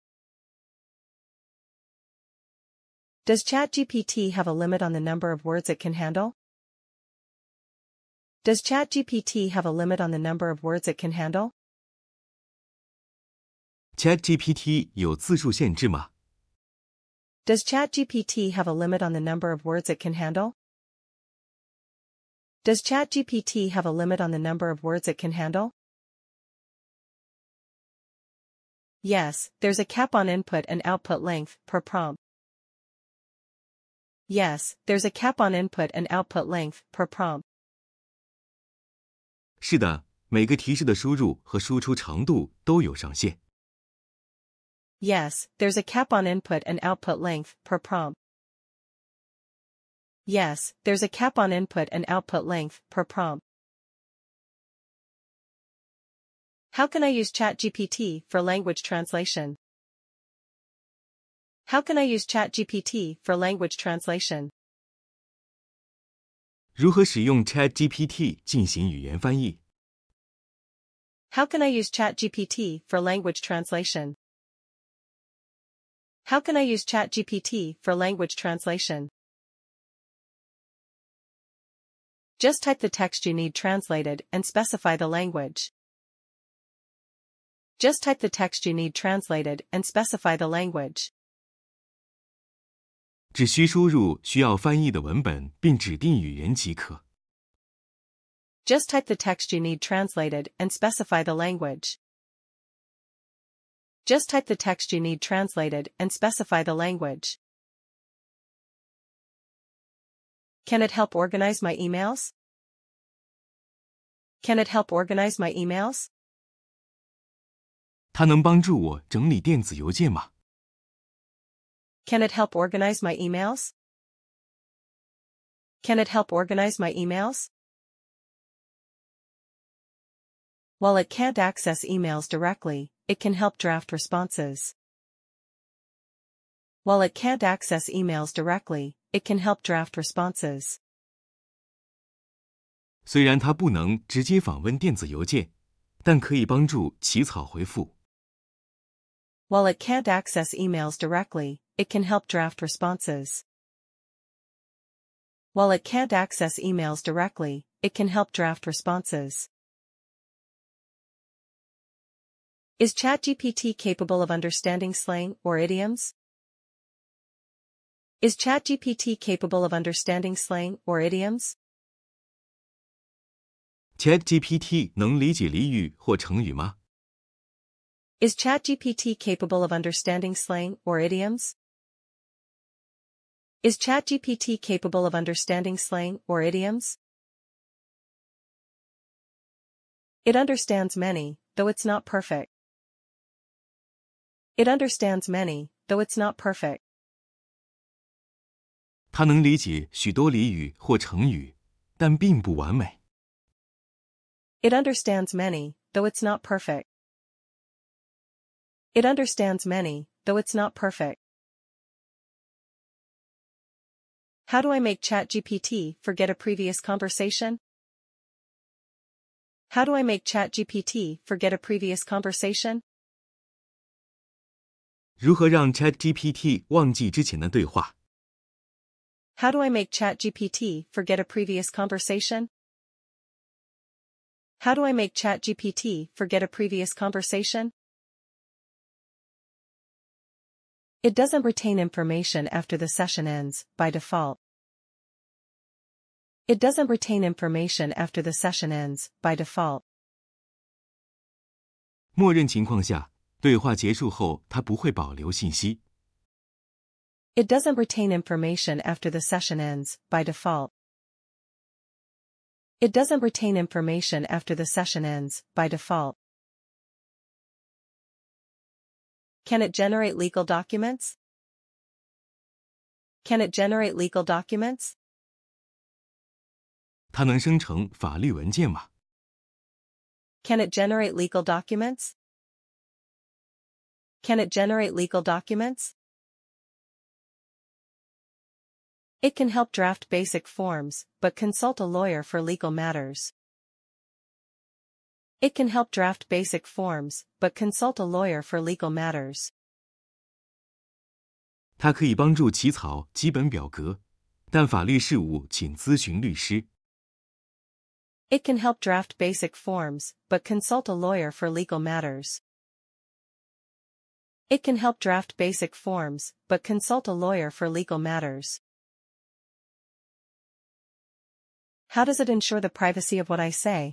Does ChatGPT have a limit on the number of words it can handle? Does ChatGPT have a limit on the number of words it can handle? ChatGPT 有字数限制吗？ Does ChatGPT have a limit on the number of words it can handle? Does ChatGPT have a limit on the number of words it can handle? Yes, there's a cap on input and output length per prompt. Yes, there's a cap on input and output length per prompt. 是的，每个提示的输入和输出长度都有上限。 Yes, there's a cap on input and output length per prompt. Yes, there's a cap on input and output length per prompt. How can I use ChatGPT for language translation? How can I use ChatGPT for language translation? 如何使用 ChatGPT 进行语言翻译？ How can I use ChatGPT for language translation? How can I use ChatGPT for language translation? Just type the text you need translated and specify the language. Just type the text you need translated and specify the language. 只需输入需要翻译的文本并指定语言即可。 Just type the text you need translated and specify the language. Just type the text you need translated and specify the language. Can it help organize my emails? Can it help organize my emails? 它能帮助我整理电子邮件吗？ Can it help organize my emails? Can it help organize my emails? While it can't access emails directly, it can help draft responses. While it can't access emails directly, it can help draft responses. 虽然它不能直接访问电子邮件，但可以帮助起草回复。 While it can't access emails directly, it can help draft responses. While it can't access emails directly, it can help draft responses. Is ChatGPT capable of understanding slang or idioms? Is ChatGPT capable of understanding slang or idioms? ChatGPT 能理解俚语或成语吗？ Is ChatGPT capable of understanding slang or idioms? Is ChatGPT capable of understanding slang or idioms? It understands many, though it's not perfect. It understands many, though it's not perfect. 它能理解许多俚语或成语，但并不完美。 It understands many, though it's not perfect. It understands many, though it's not perfect. How do I make ChatGPT forget a previous conversation? How do I make ChatGPT forget a previous conversation? 如何让 ChatGPT 忘记之前的对话？ How do I make ChatGPT forget a previous conversation? How do I make ChatGPT forget a previous conversation? It doesn't retain information after the session ends, by default. It doesn't retain information after the session ends, by default. 默认情况下，对话结束后它不会保留信息。 It doesn't retain information after the session ends, by default. It doesn't retain information after the session ends, by default. Can it generate legal documents? Can it generate legal documents? 它能生成法律文件吗？ Can it generate legal documents? Can it generate legal documents? It can help draft basic forms, but consult a lawyer for legal matters. It can help draft basic forms, but consult a lawyer for legal matters. 它可以帮助起草基本表格，但法律事务请咨询律师。 It can help draft basic forms, but consult a lawyer for legal matters. It can help draft basic forms, but consult a lawyer for legal matters. How does it ensure the privacy of what I say?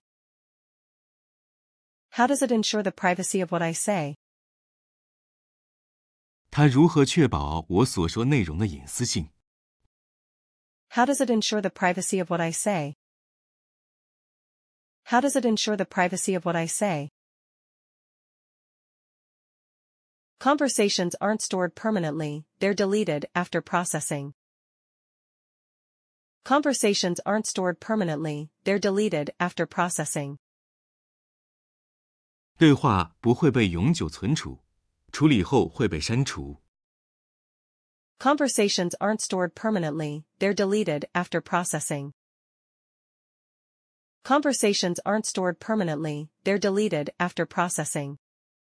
How does it ensure the privacy of what I say? 它如何确保我所说内容的隐私性？ How does it ensure the privacy of what I say? How does it ensure the privacy of what I say? Conversations aren't stored permanently, they're deleted after processing. Conversations aren't stored permanently, they're deleted after processing. 对话不会被永久存储，处理后会被删除。 Conversations aren't stored permanently, they're deleted after processing. Conversations aren't stored permanently, they're deleted after processing.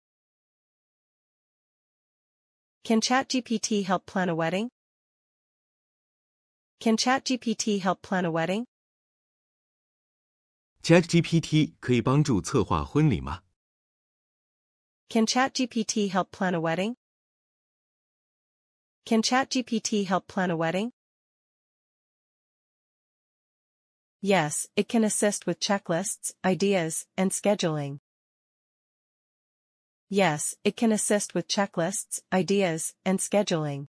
Can ChatGPT help plan a wedding? Can ChatGPT help plan a wedding? ChatGPT 可以帮助策划婚礼吗？ Can ChatGPT help plan a wedding? Can ChatGPT help plan a wedding? Yes, it can assist with checklists, ideas, and scheduling. Yes, it can assist with checklists, ideas, and scheduling.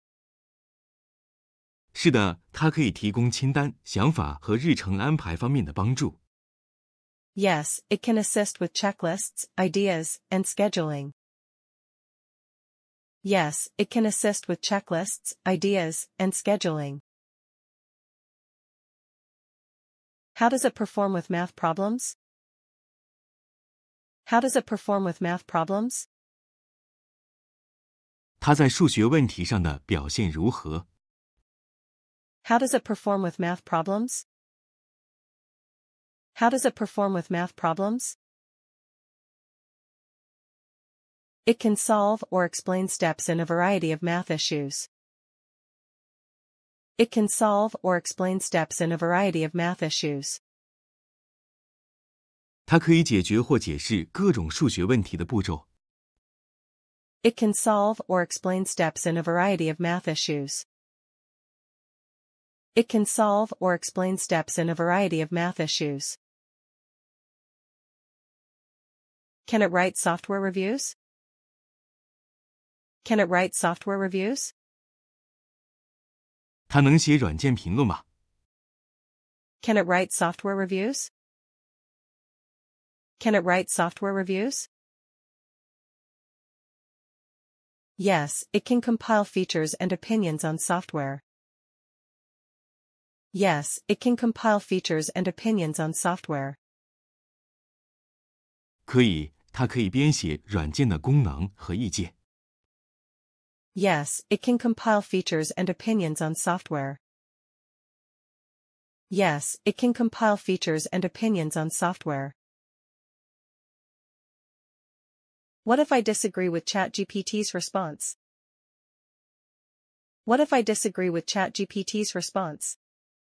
是的，它可以提供清单、想法和日程安排方面的帮助。 Yes, it can assist with checklists, ideas, and scheduling. Yes, it can assist with checklists, ideas, and scheduling. How does it perform with math problems? How does it perform with math problems? 它在数学问题上的表现如何？ How does it perform with math problems? How does it perform with math problems? It can solve or explain steps in a variety of math issues. It can solve or explain steps in a variety of math issues. 它可以解决或解释各种数学问题的步骤。 It can solve or explain steps in a variety of math issues. It can solve or explain steps in a variety of math issues. Can it write software reviews? Can it write software reviews? 它能写软件评论吗？ Can it write software reviews? Can it write software reviews? Yes, it can compile features and opinions on software. Yes, it can compile features and opinions on software. 可以，它可以编写软件的功能和意见。 Yes, it can compile features and opinions on software. Yes, it can compile features and opinions on software. What if I disagree with ChatGPT's response? What if I disagree with ChatGPT's response?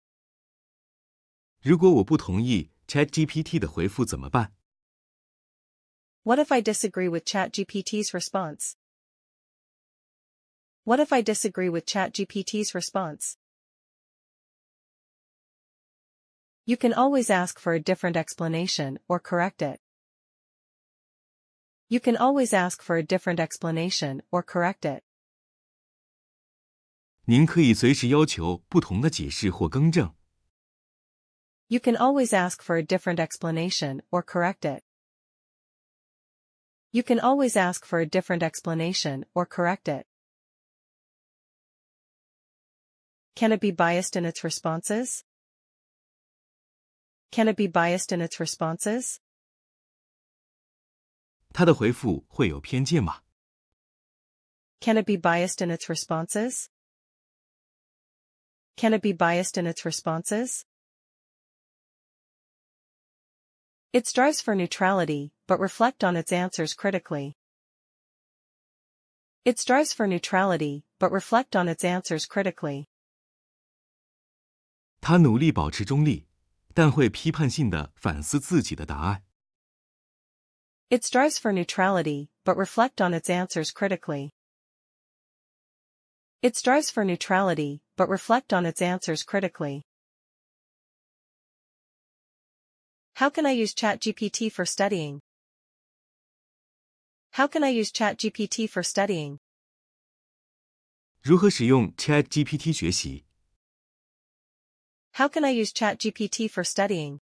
如果我不同意 ChatGPT 的回复怎么办？ What if I disagree with ChatGPT's response? What if I disagree with ChatGPT's response? You can always ask for a different explanation or correct it. You can always ask for a different explanation or correct it. 您可以随时要求不同的解释或更正。 You can always ask for a different explanation or correct it. You can always ask for a different explanation or correct it. Can it be biased in its responses? Can it be biased in its responses? 它的回复会有偏见吗？ Can it be biased in its responses? Can it be biased in its responses? It strives for neutrality, but reflect on its answers critically. It strives for neutrality, but reflect on its answers critically. 它努力保持中立，但会批判性地反思自己的答案。 It strives for neutrality, but reflect on its answers critically. It strives for neutrality, but reflect on its answers critically. How can I use ChatGPT for studying? How can I use ChatGPT for studying? 如何使用 ChatGPT 学习？ How can I use ChatGPT for studying?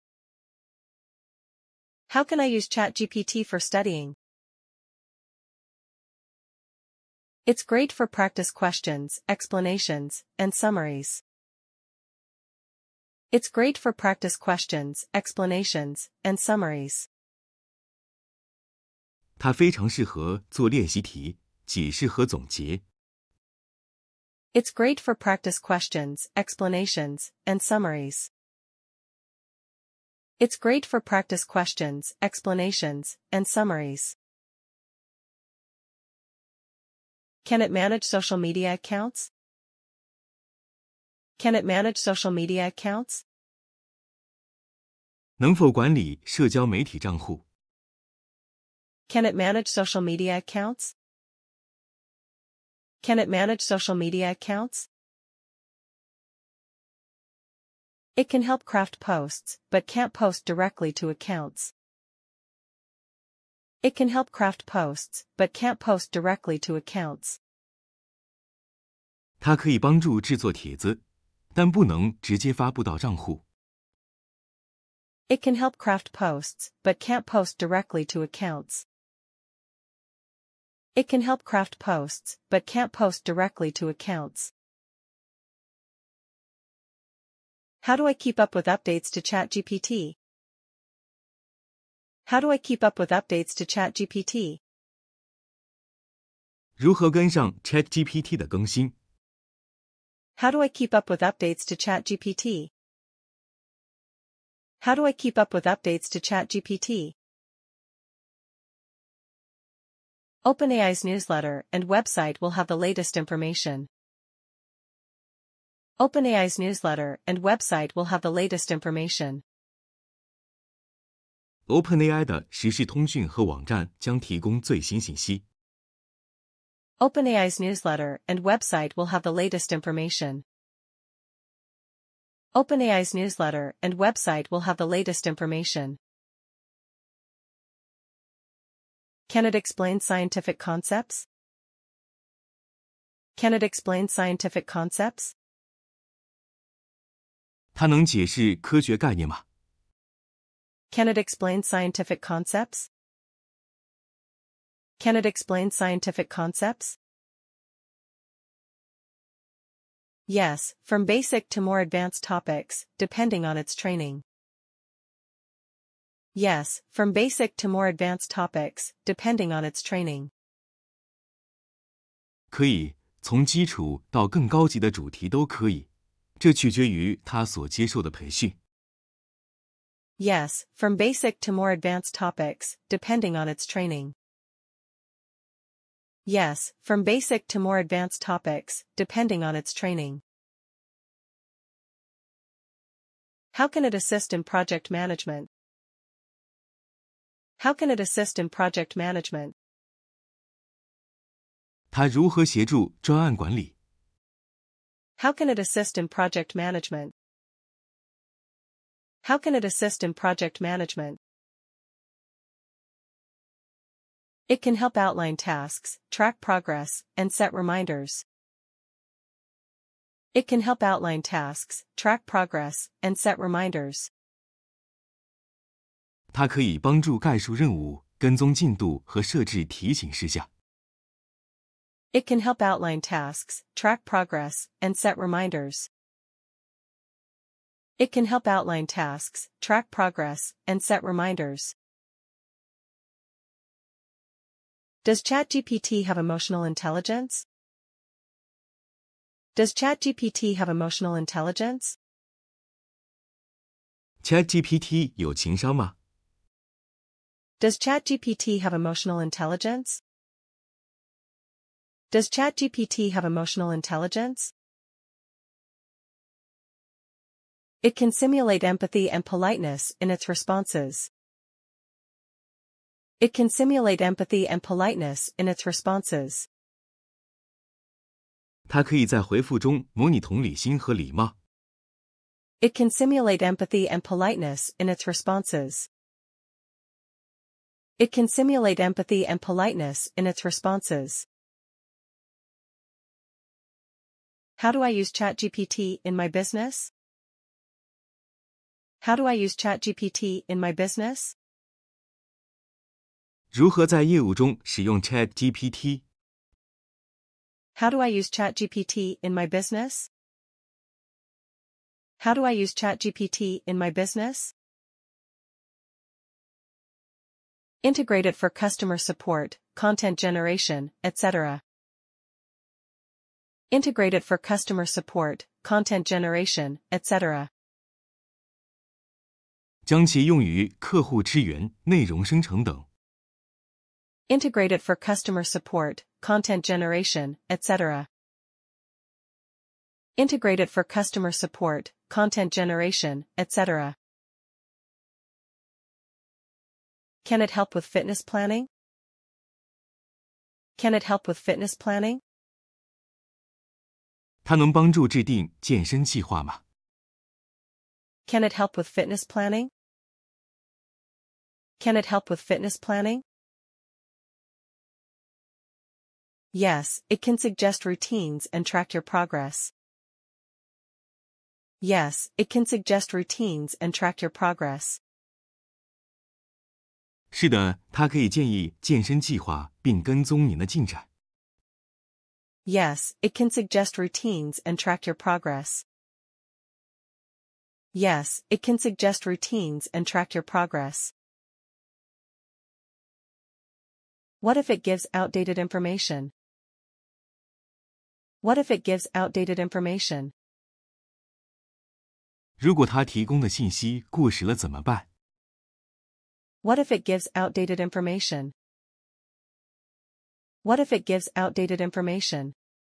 How can I use ChatGPT for studying? It's great for practice questions, explanations, and summaries. It's great for practice questions, explanations, and summaries. 它非常适合做练习题、解释和总结。 It's great for practice questions, explanations, and summaries. It's great for practice questions, explanations, and summaries. Can it manage social media accounts? Can it manage social media accounts? 能否管理社交媒体账户？ Can it manage social media accounts? Can it manage social media accounts? It can help craft posts, but can't post directly to accounts. It can help craft posts, but can't post directly to accounts. 它可以帮助制作帖子，但不能直接发布到账户。 It can help craft posts, but can't post directly to accounts. It can help craft posts, but can't post directly to accounts. How do I keep up with updates to ChatGPT? How do I keep up with updates to ChatGPT? 如何跟上 ChatGPT 的更新？ How do I keep up with updates to ChatGPT? How do I keep up with updates to ChatGPT? OpenAI's newsletter and website will have the latest information. OpenAI's newsletter and website will have the latest information. OpenAI 的时事通讯和网站将提供最新信息。 OpenAI's newsletter and website will have the latest information. OpenAI's newsletter and website will have the latest information. Can it explain scientific concepts? Can it explain scientific concepts? 它能解释科学概念吗？ Can it explain scientific concepts? Can it explain scientific concepts? Yes, from basic to more advanced topics, depending on its training. Yes, from basic to more advanced topics, depending on its training. 可以，从基础到更高级的主题都可以，这取决于他所接受的培训。 Yes, from basic to more advanced topics, depending on its training. Yes, from basic to more advanced topics, depending on its training. How can it assist in project management? How can it assist in project management? 它如何协助专案管理？ How can it assist in project management? How can it assist in project management? It can help outline tasks, track progress, and set reminders. It can help outline tasks, track progress, and set reminders. 它可以帮助概述任务、跟踪进度和设置提醒事项。 It can help outline tasks, track progress, and set reminders. It can help outline tasks, track progress, and set reminders. Does ChatGPT have emotional intelligence? Does ChatGPT have emotional intelligence? ChatGPT 有情商吗？ Does ChatGPT have emotional intelligence? Does ChatGPT have emotional intelligence? It can simulate empathy and politeness in its responses. It can simulate empathy and politeness in its responses. 它可以在回复中模拟同理心和礼貌。 It can simulate empathy and politeness in its responses. It can simulate empathy and politeness in its responses. How do I use ChatGPT in my business? How do I use ChatGPT in my business? 如何在业务中使用 ChatGPT？ How do I use ChatGPT in my business? How do I use ChatGPT in my business? Integrate it for customer support, content generation, etc. Integrate it for customer support, content generation, etc. 将其用于客户支援、内容生成等。 Integrate it for customer support, content generation, etc. Integrate it for customer support, content generation, etc. Can it help with fitness planning? Can it help with fitness planning? 它能帮助制定健身计划吗？ Can it help with fitness planning? Can it help with fitness planning? Yes, it can suggest routines and track your progress. Yes, it can suggest routines and track your progress. 是的，它可以建议健身计划并跟踪您的进展。 Yes, it can suggest routines and track your progress. Yes, it can suggest routines and track your progress. What if it gives outdated information? What if it gives outdated information? 如果它提供的信息过时了怎么办？ What if it gives outdated information? What if it gives outdated information?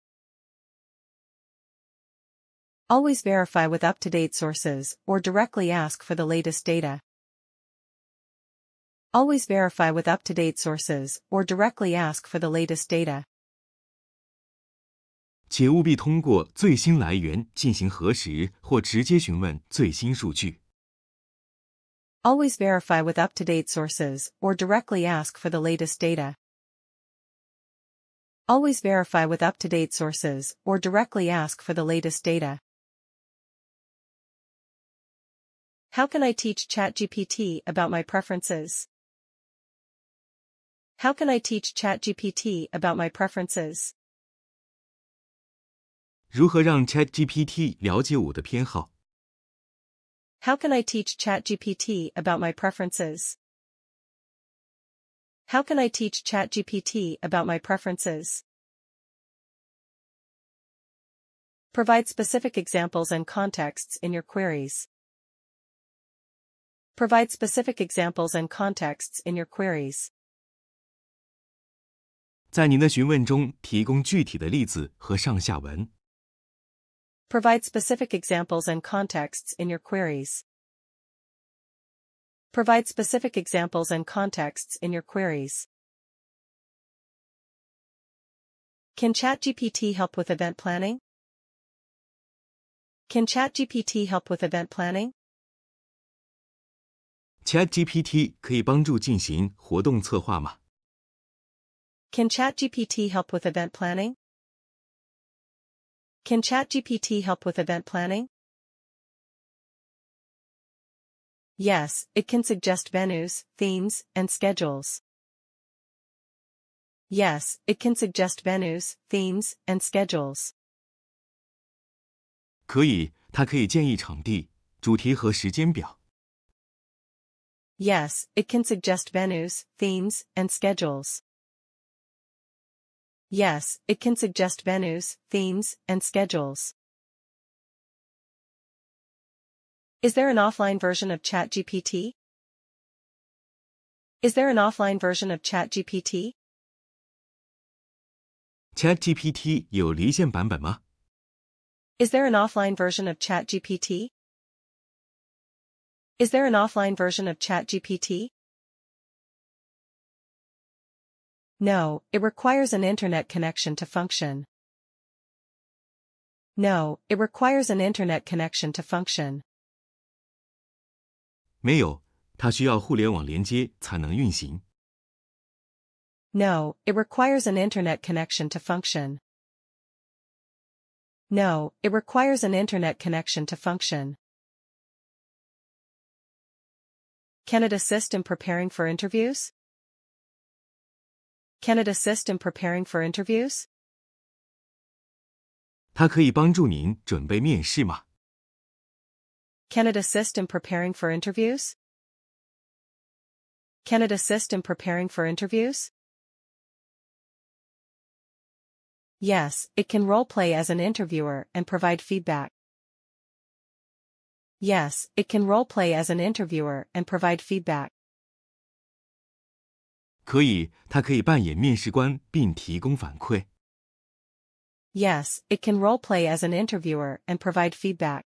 Always verify with up-to-date sources or directly ask for the latest data. Always verify with up-to-date sources or directly ask for the latest data. 且务必通过最新来源进行核实或直接询问最新数据。 Always verify with up-to-date sources or directly ask for the latest data. Always verify with up-to-date sources or directly ask for the latest data. How can I teach ChatGPT about my preferences? How can I teach ChatGPT about my preferences? 如何让 ChatGPT 了解我的偏好？ How can I teach ChatGPT about my preferences? How can I teach ChatGPT about my preferences? Provide specific examples and contexts in your queries. Provide specific examples and contexts in your queries. 在您的询问中提供具体的例子和上下文。 Provide specific examples and contexts in your queries. Provide specific examples and contexts in your queries. Can ChatGPT help with event planning? Can ChatGPT help with event planning? ChatGPT 可以帮助进行活动策划吗？ Can ChatGPT help with event planning? Can ChatGPT help with event planning? Yes, it can suggest venues, themes, and schedules. Yes, it can suggest venues, themes, and schedules. 可以，它可以建议场地、主题和时间表。 Yes, it can suggest venues, themes, and schedules. Yes, it can suggest venues, themes, and schedules. Is there an offline version of ChatGPT? Is there an offline version of ChatGPT? ChatGPT 有离线版本吗？ Is there an offline version of ChatGPT? Is there an offline version of ChatGPT? No, it requires an internet connection to function. No, it requires an internet connection to function. 没有，它需要互联网连接才能运行。 No, it requires an internet connection to function. No, it requires an internet connection to function. Can it assist in preparing for interviews? Can it assist in preparing for interviews? 它可以帮助您准备面试吗？ Can it assist in preparing for interviews? Can it assist in preparing for interviews? Yes, it can role-play as an interviewer and provide feedback. Yes, it can role-play as an interviewer and provide feedback. 可以，它可以扮演面试官并提供反馈。 Yes, it can role-play as an interviewer and provide feedback.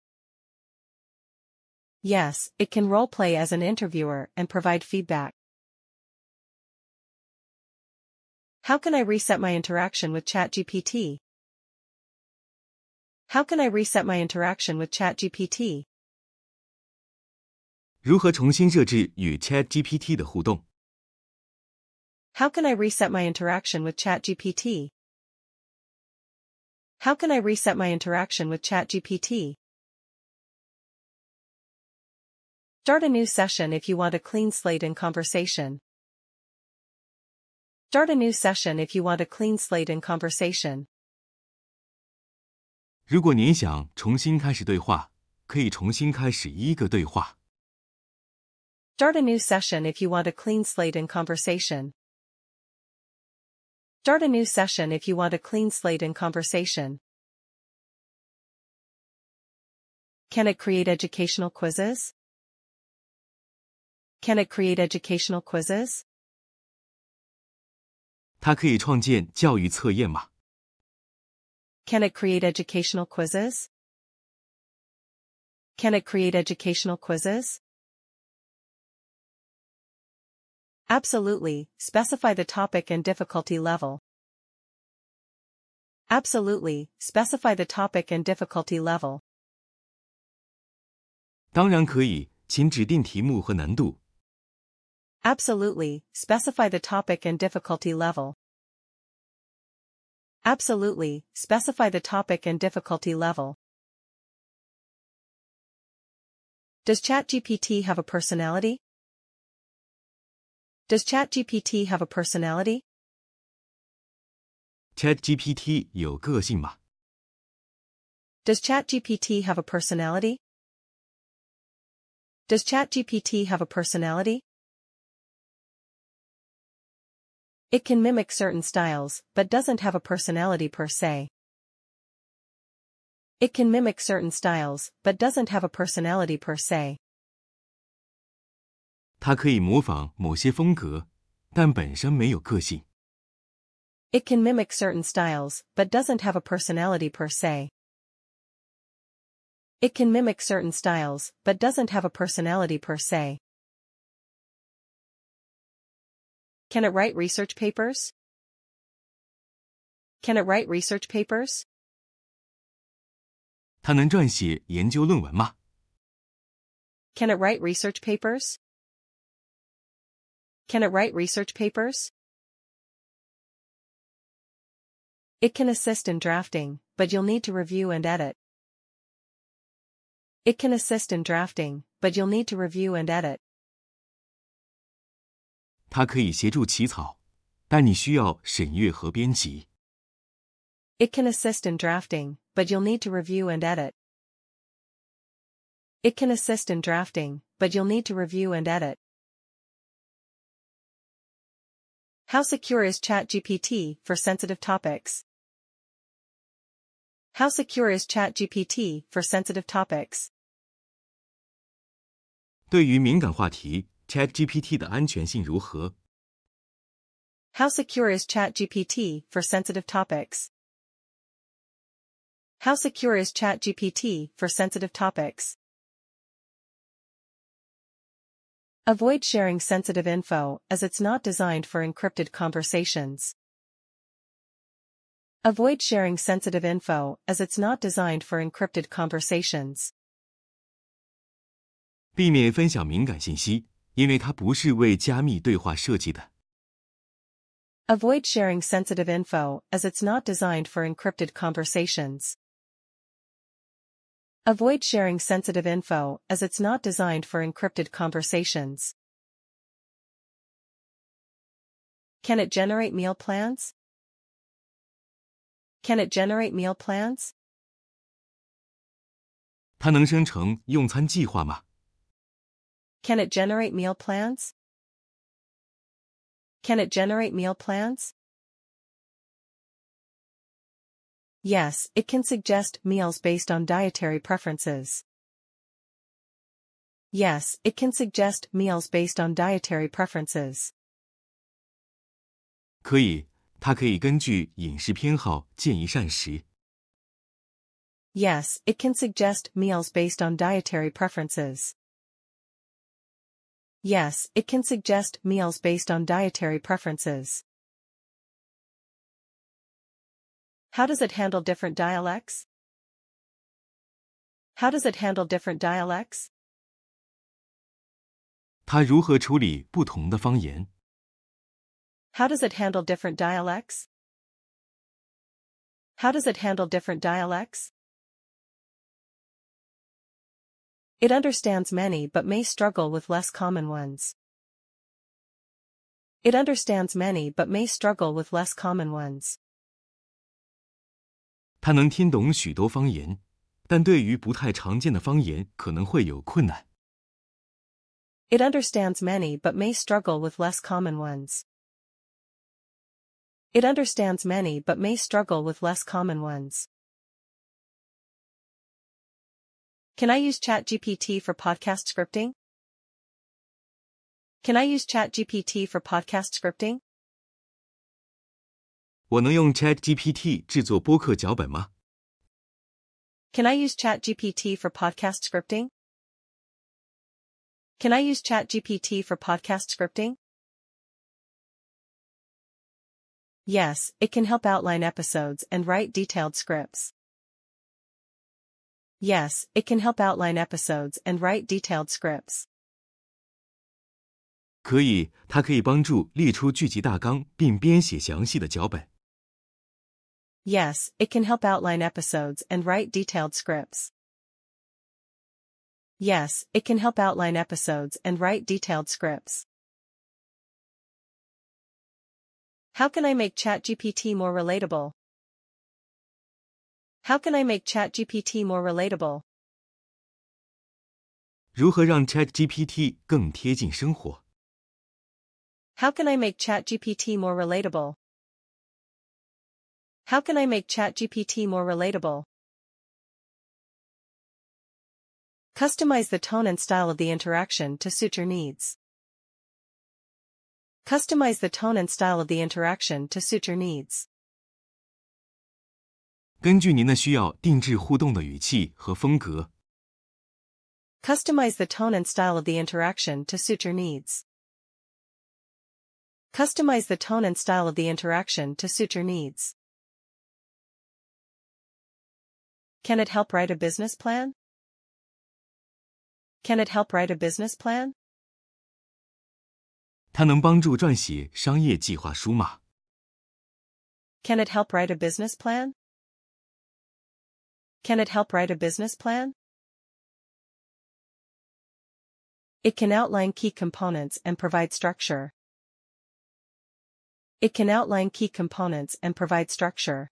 Yes, it can role-play as an interviewer and provide feedback. How can I reset my interaction with ChatGPT? How can I reset my interaction with ChatGPT? 如何重新设置与 ChatGPT 的互动？ How can I reset my interaction with ChatGPT? How can I reset my interaction with ChatGPT? Start a new session if you want a clean slate in conversation. Start a new session if you want a clean slate in conversation. 如果您想重新开始对话，可以重新开始一个对话。 Start a new session if you want a clean slate in conversation. Start a new session if you want a clean slate in conversation. Can it create educational quizzes? Can it create educational quizzes? 它可以创建教育测验吗？ Can it create educational quizzes? Can it create educational quizzes? Absolutely, specify the topic and difficulty level. Absolutely, specify the topic and difficulty level. 当然可以，请指定题目和难度。 Absolutely, specify the topic and difficulty level. Absolutely, specify the topic and difficulty level. Does ChatGPT have a personality? Does ChatGPT have a personality? ChatGPT 有个性吗？ Does ChatGPT have a personality? Does ChatGPT have a personality? It can mimic certain styles, but doesn't have a personality per se. It can mimic certain styles, but doesn't have a personality per se. 它可以模仿某些风格，但本身没有个性。 It can mimic certain styles, but doesn't have a personality per se. It can mimic certain styles, but doesn't have a personality per se. Can it write research papers? Can it write research papers? 它能撰写研究论文吗？ Can it write research papers? Can it write research papers? It can assist in drafting, but you'll need to review and edit. It can assist in drafting, but you'll need to review and edit. 它可以协助起草，但你需要审阅和编辑。 It can assist in drafting, but you'll need to review and edit. It can assist in drafting, but you'll need to review and edit. How secure is ChatGPT for sensitive topics? How secure is ChatGPT for sensitive topics? 对于敏感话题 ，ChatGPT 的安全性如何？ How secure is ChatGPT for sensitive topics? How secure is ChatGPT for sensitive topics? Avoid sharing sensitive info as it's not designed for encrypted conversations. Avoid sharing sensitive info as it's not designed for encrypted conversations. 避免分享敏感信息，因为它不是为加密对话设计的。 Avoid sharing sensitive info, as it's not designed for encrypted conversations. Avoid sharing sensitive info, as it's not designed for encrypted conversations. Can it generate meal plans? Can it generate meal plans? 它能生成用餐计划吗？ Can it generate meal plans? Can it generate meal plans? Yes, it can suggest meals based on dietary preferences. Yes, it can suggest meals based on dietary preferences. 可以，它可以根据饮食偏好建议膳食。 Yes, it can suggest meals based on dietary preferences. Yes, it can suggest meals based on dietary preferences. How does it handle different dialects? How does it handle different dialects? 它如何处理不同的方言？ How does it handle different dialects? How does it handle different dialects? It understands many but may struggle with less common ones. It understands many but may struggle with less common ones. 它能听懂许多方言，但对于不太常见的方言可能会有困难。 It understands many but may struggle with less common ones. It understands many but may struggle with less common ones. Can I use ChatGPT for podcast scripting? Can I use ChatGPT for podcast scripting? 我能用 ChatGPT 制作播客脚本吗？ Can I use ChatGPT for podcast scripting? Can I use ChatGPT for podcast scripting? Yes, it can help outline episodes and write detailed scripts. Yes, it can help outline episodes and write detailed scripts. 可以，它可以帮助列出剧集大纲并编写详细的脚本。 Yes, it can help outline episodes and write detailed scripts. Yes, it can help outline episodes and write detailed scripts. How can I make ChatGPT more relatable? How can I make ChatGPT more relatable? 如何让 ChatGPT 更贴近生活？ How can I make ChatGPT more relatable? How can I make ChatGPT more relatable? Customize the tone and style of the interaction to suit your needs. Customize the tone and style of the interaction to suit your needs. 根据您的需要定制互动的语气和风格。 Customize the tone and style of the interaction to suit your needs. Customize the tone and style of the interaction to suit your needs. Can it help write a business plan? Can it help write a business plan? 它能帮助撰写商业计划书吗？ Can it help write a business plan? Can it help write a business plan? It can outline key components and provide structure. It can outline key components and provide structure.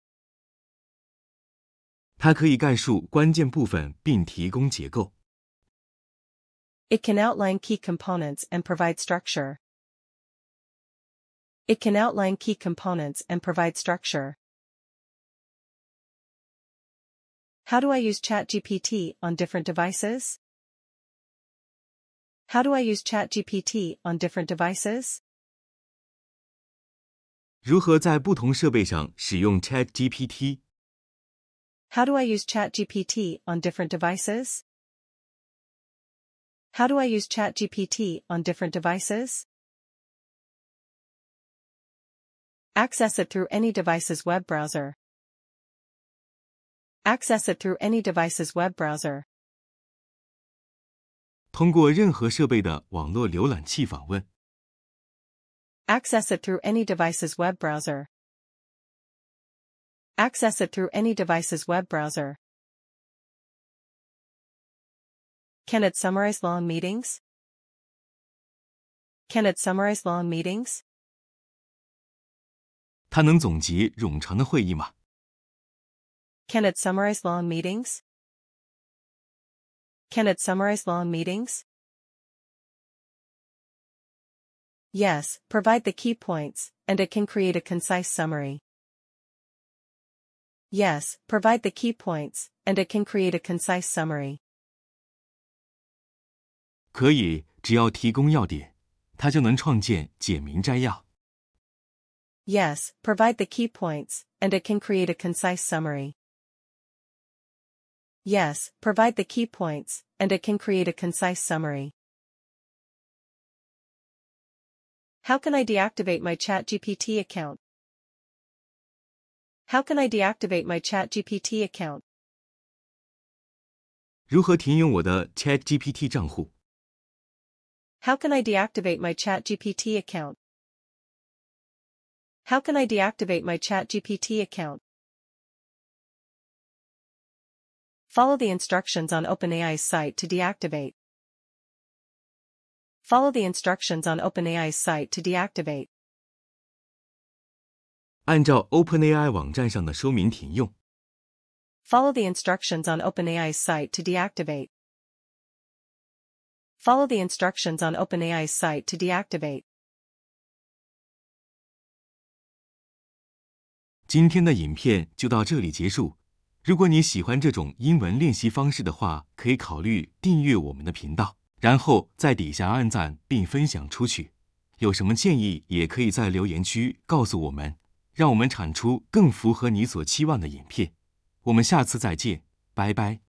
它可以概述关键部分并提供结构。 It can outline key components and provide structure. It can outline key components and provide structure. How do I use ChatGPT on different devices? How do I use ChatGPT on different devices? 如何在不同设备上使用 ChatGPT？ How do I use ChatGPT on different devices? How do I use ChatGPT on different devices? Access it through any device's web browser. Access it through any device's web browser. 通过任何设备的网络浏览器访问。 Access it through any device's web browser. Access it through any device's web browser. Can it summarize long meetings? Can it summarize long meetings? 它能总结冗长的会议吗？ Can it summarize long meetings? Can it summarize long meetings? Yes, provide the key points, and it can create a concise summary. Yes, provide the key points, and it can create a concise summary. 可以，只要提供要点，它就能创建简明摘要。 Yes, provide the key points, and it can create a concise summary. Yes, provide the key points, and it can create a concise summary. How can I deactivate my ChatGPT account? How can I deactivate my ChatGPT account? 如何停用我的 ChatGPT 账户？ How can I deactivate my ChatGPT account? How can I deactivate my ChatGPT account? Follow the instructions on OpenAI's site to deactivate. Follow the instructions on OpenAI's site to deactivate. 按照 OpenAI 网站上的说明停用。 Follow the instructions on OpenAI's site to deactivate. Follow the instructions on OpenAI's site to deactivate. 今天的影片就到这里结束。如果你喜欢这种英文练习方式的话，可以考虑订阅我们的频道，然后在底下按赞并分享出去。有什么建议也可以在留言区告诉我们，让我们产出更符合你所期望的影片。我们下次再见，拜拜。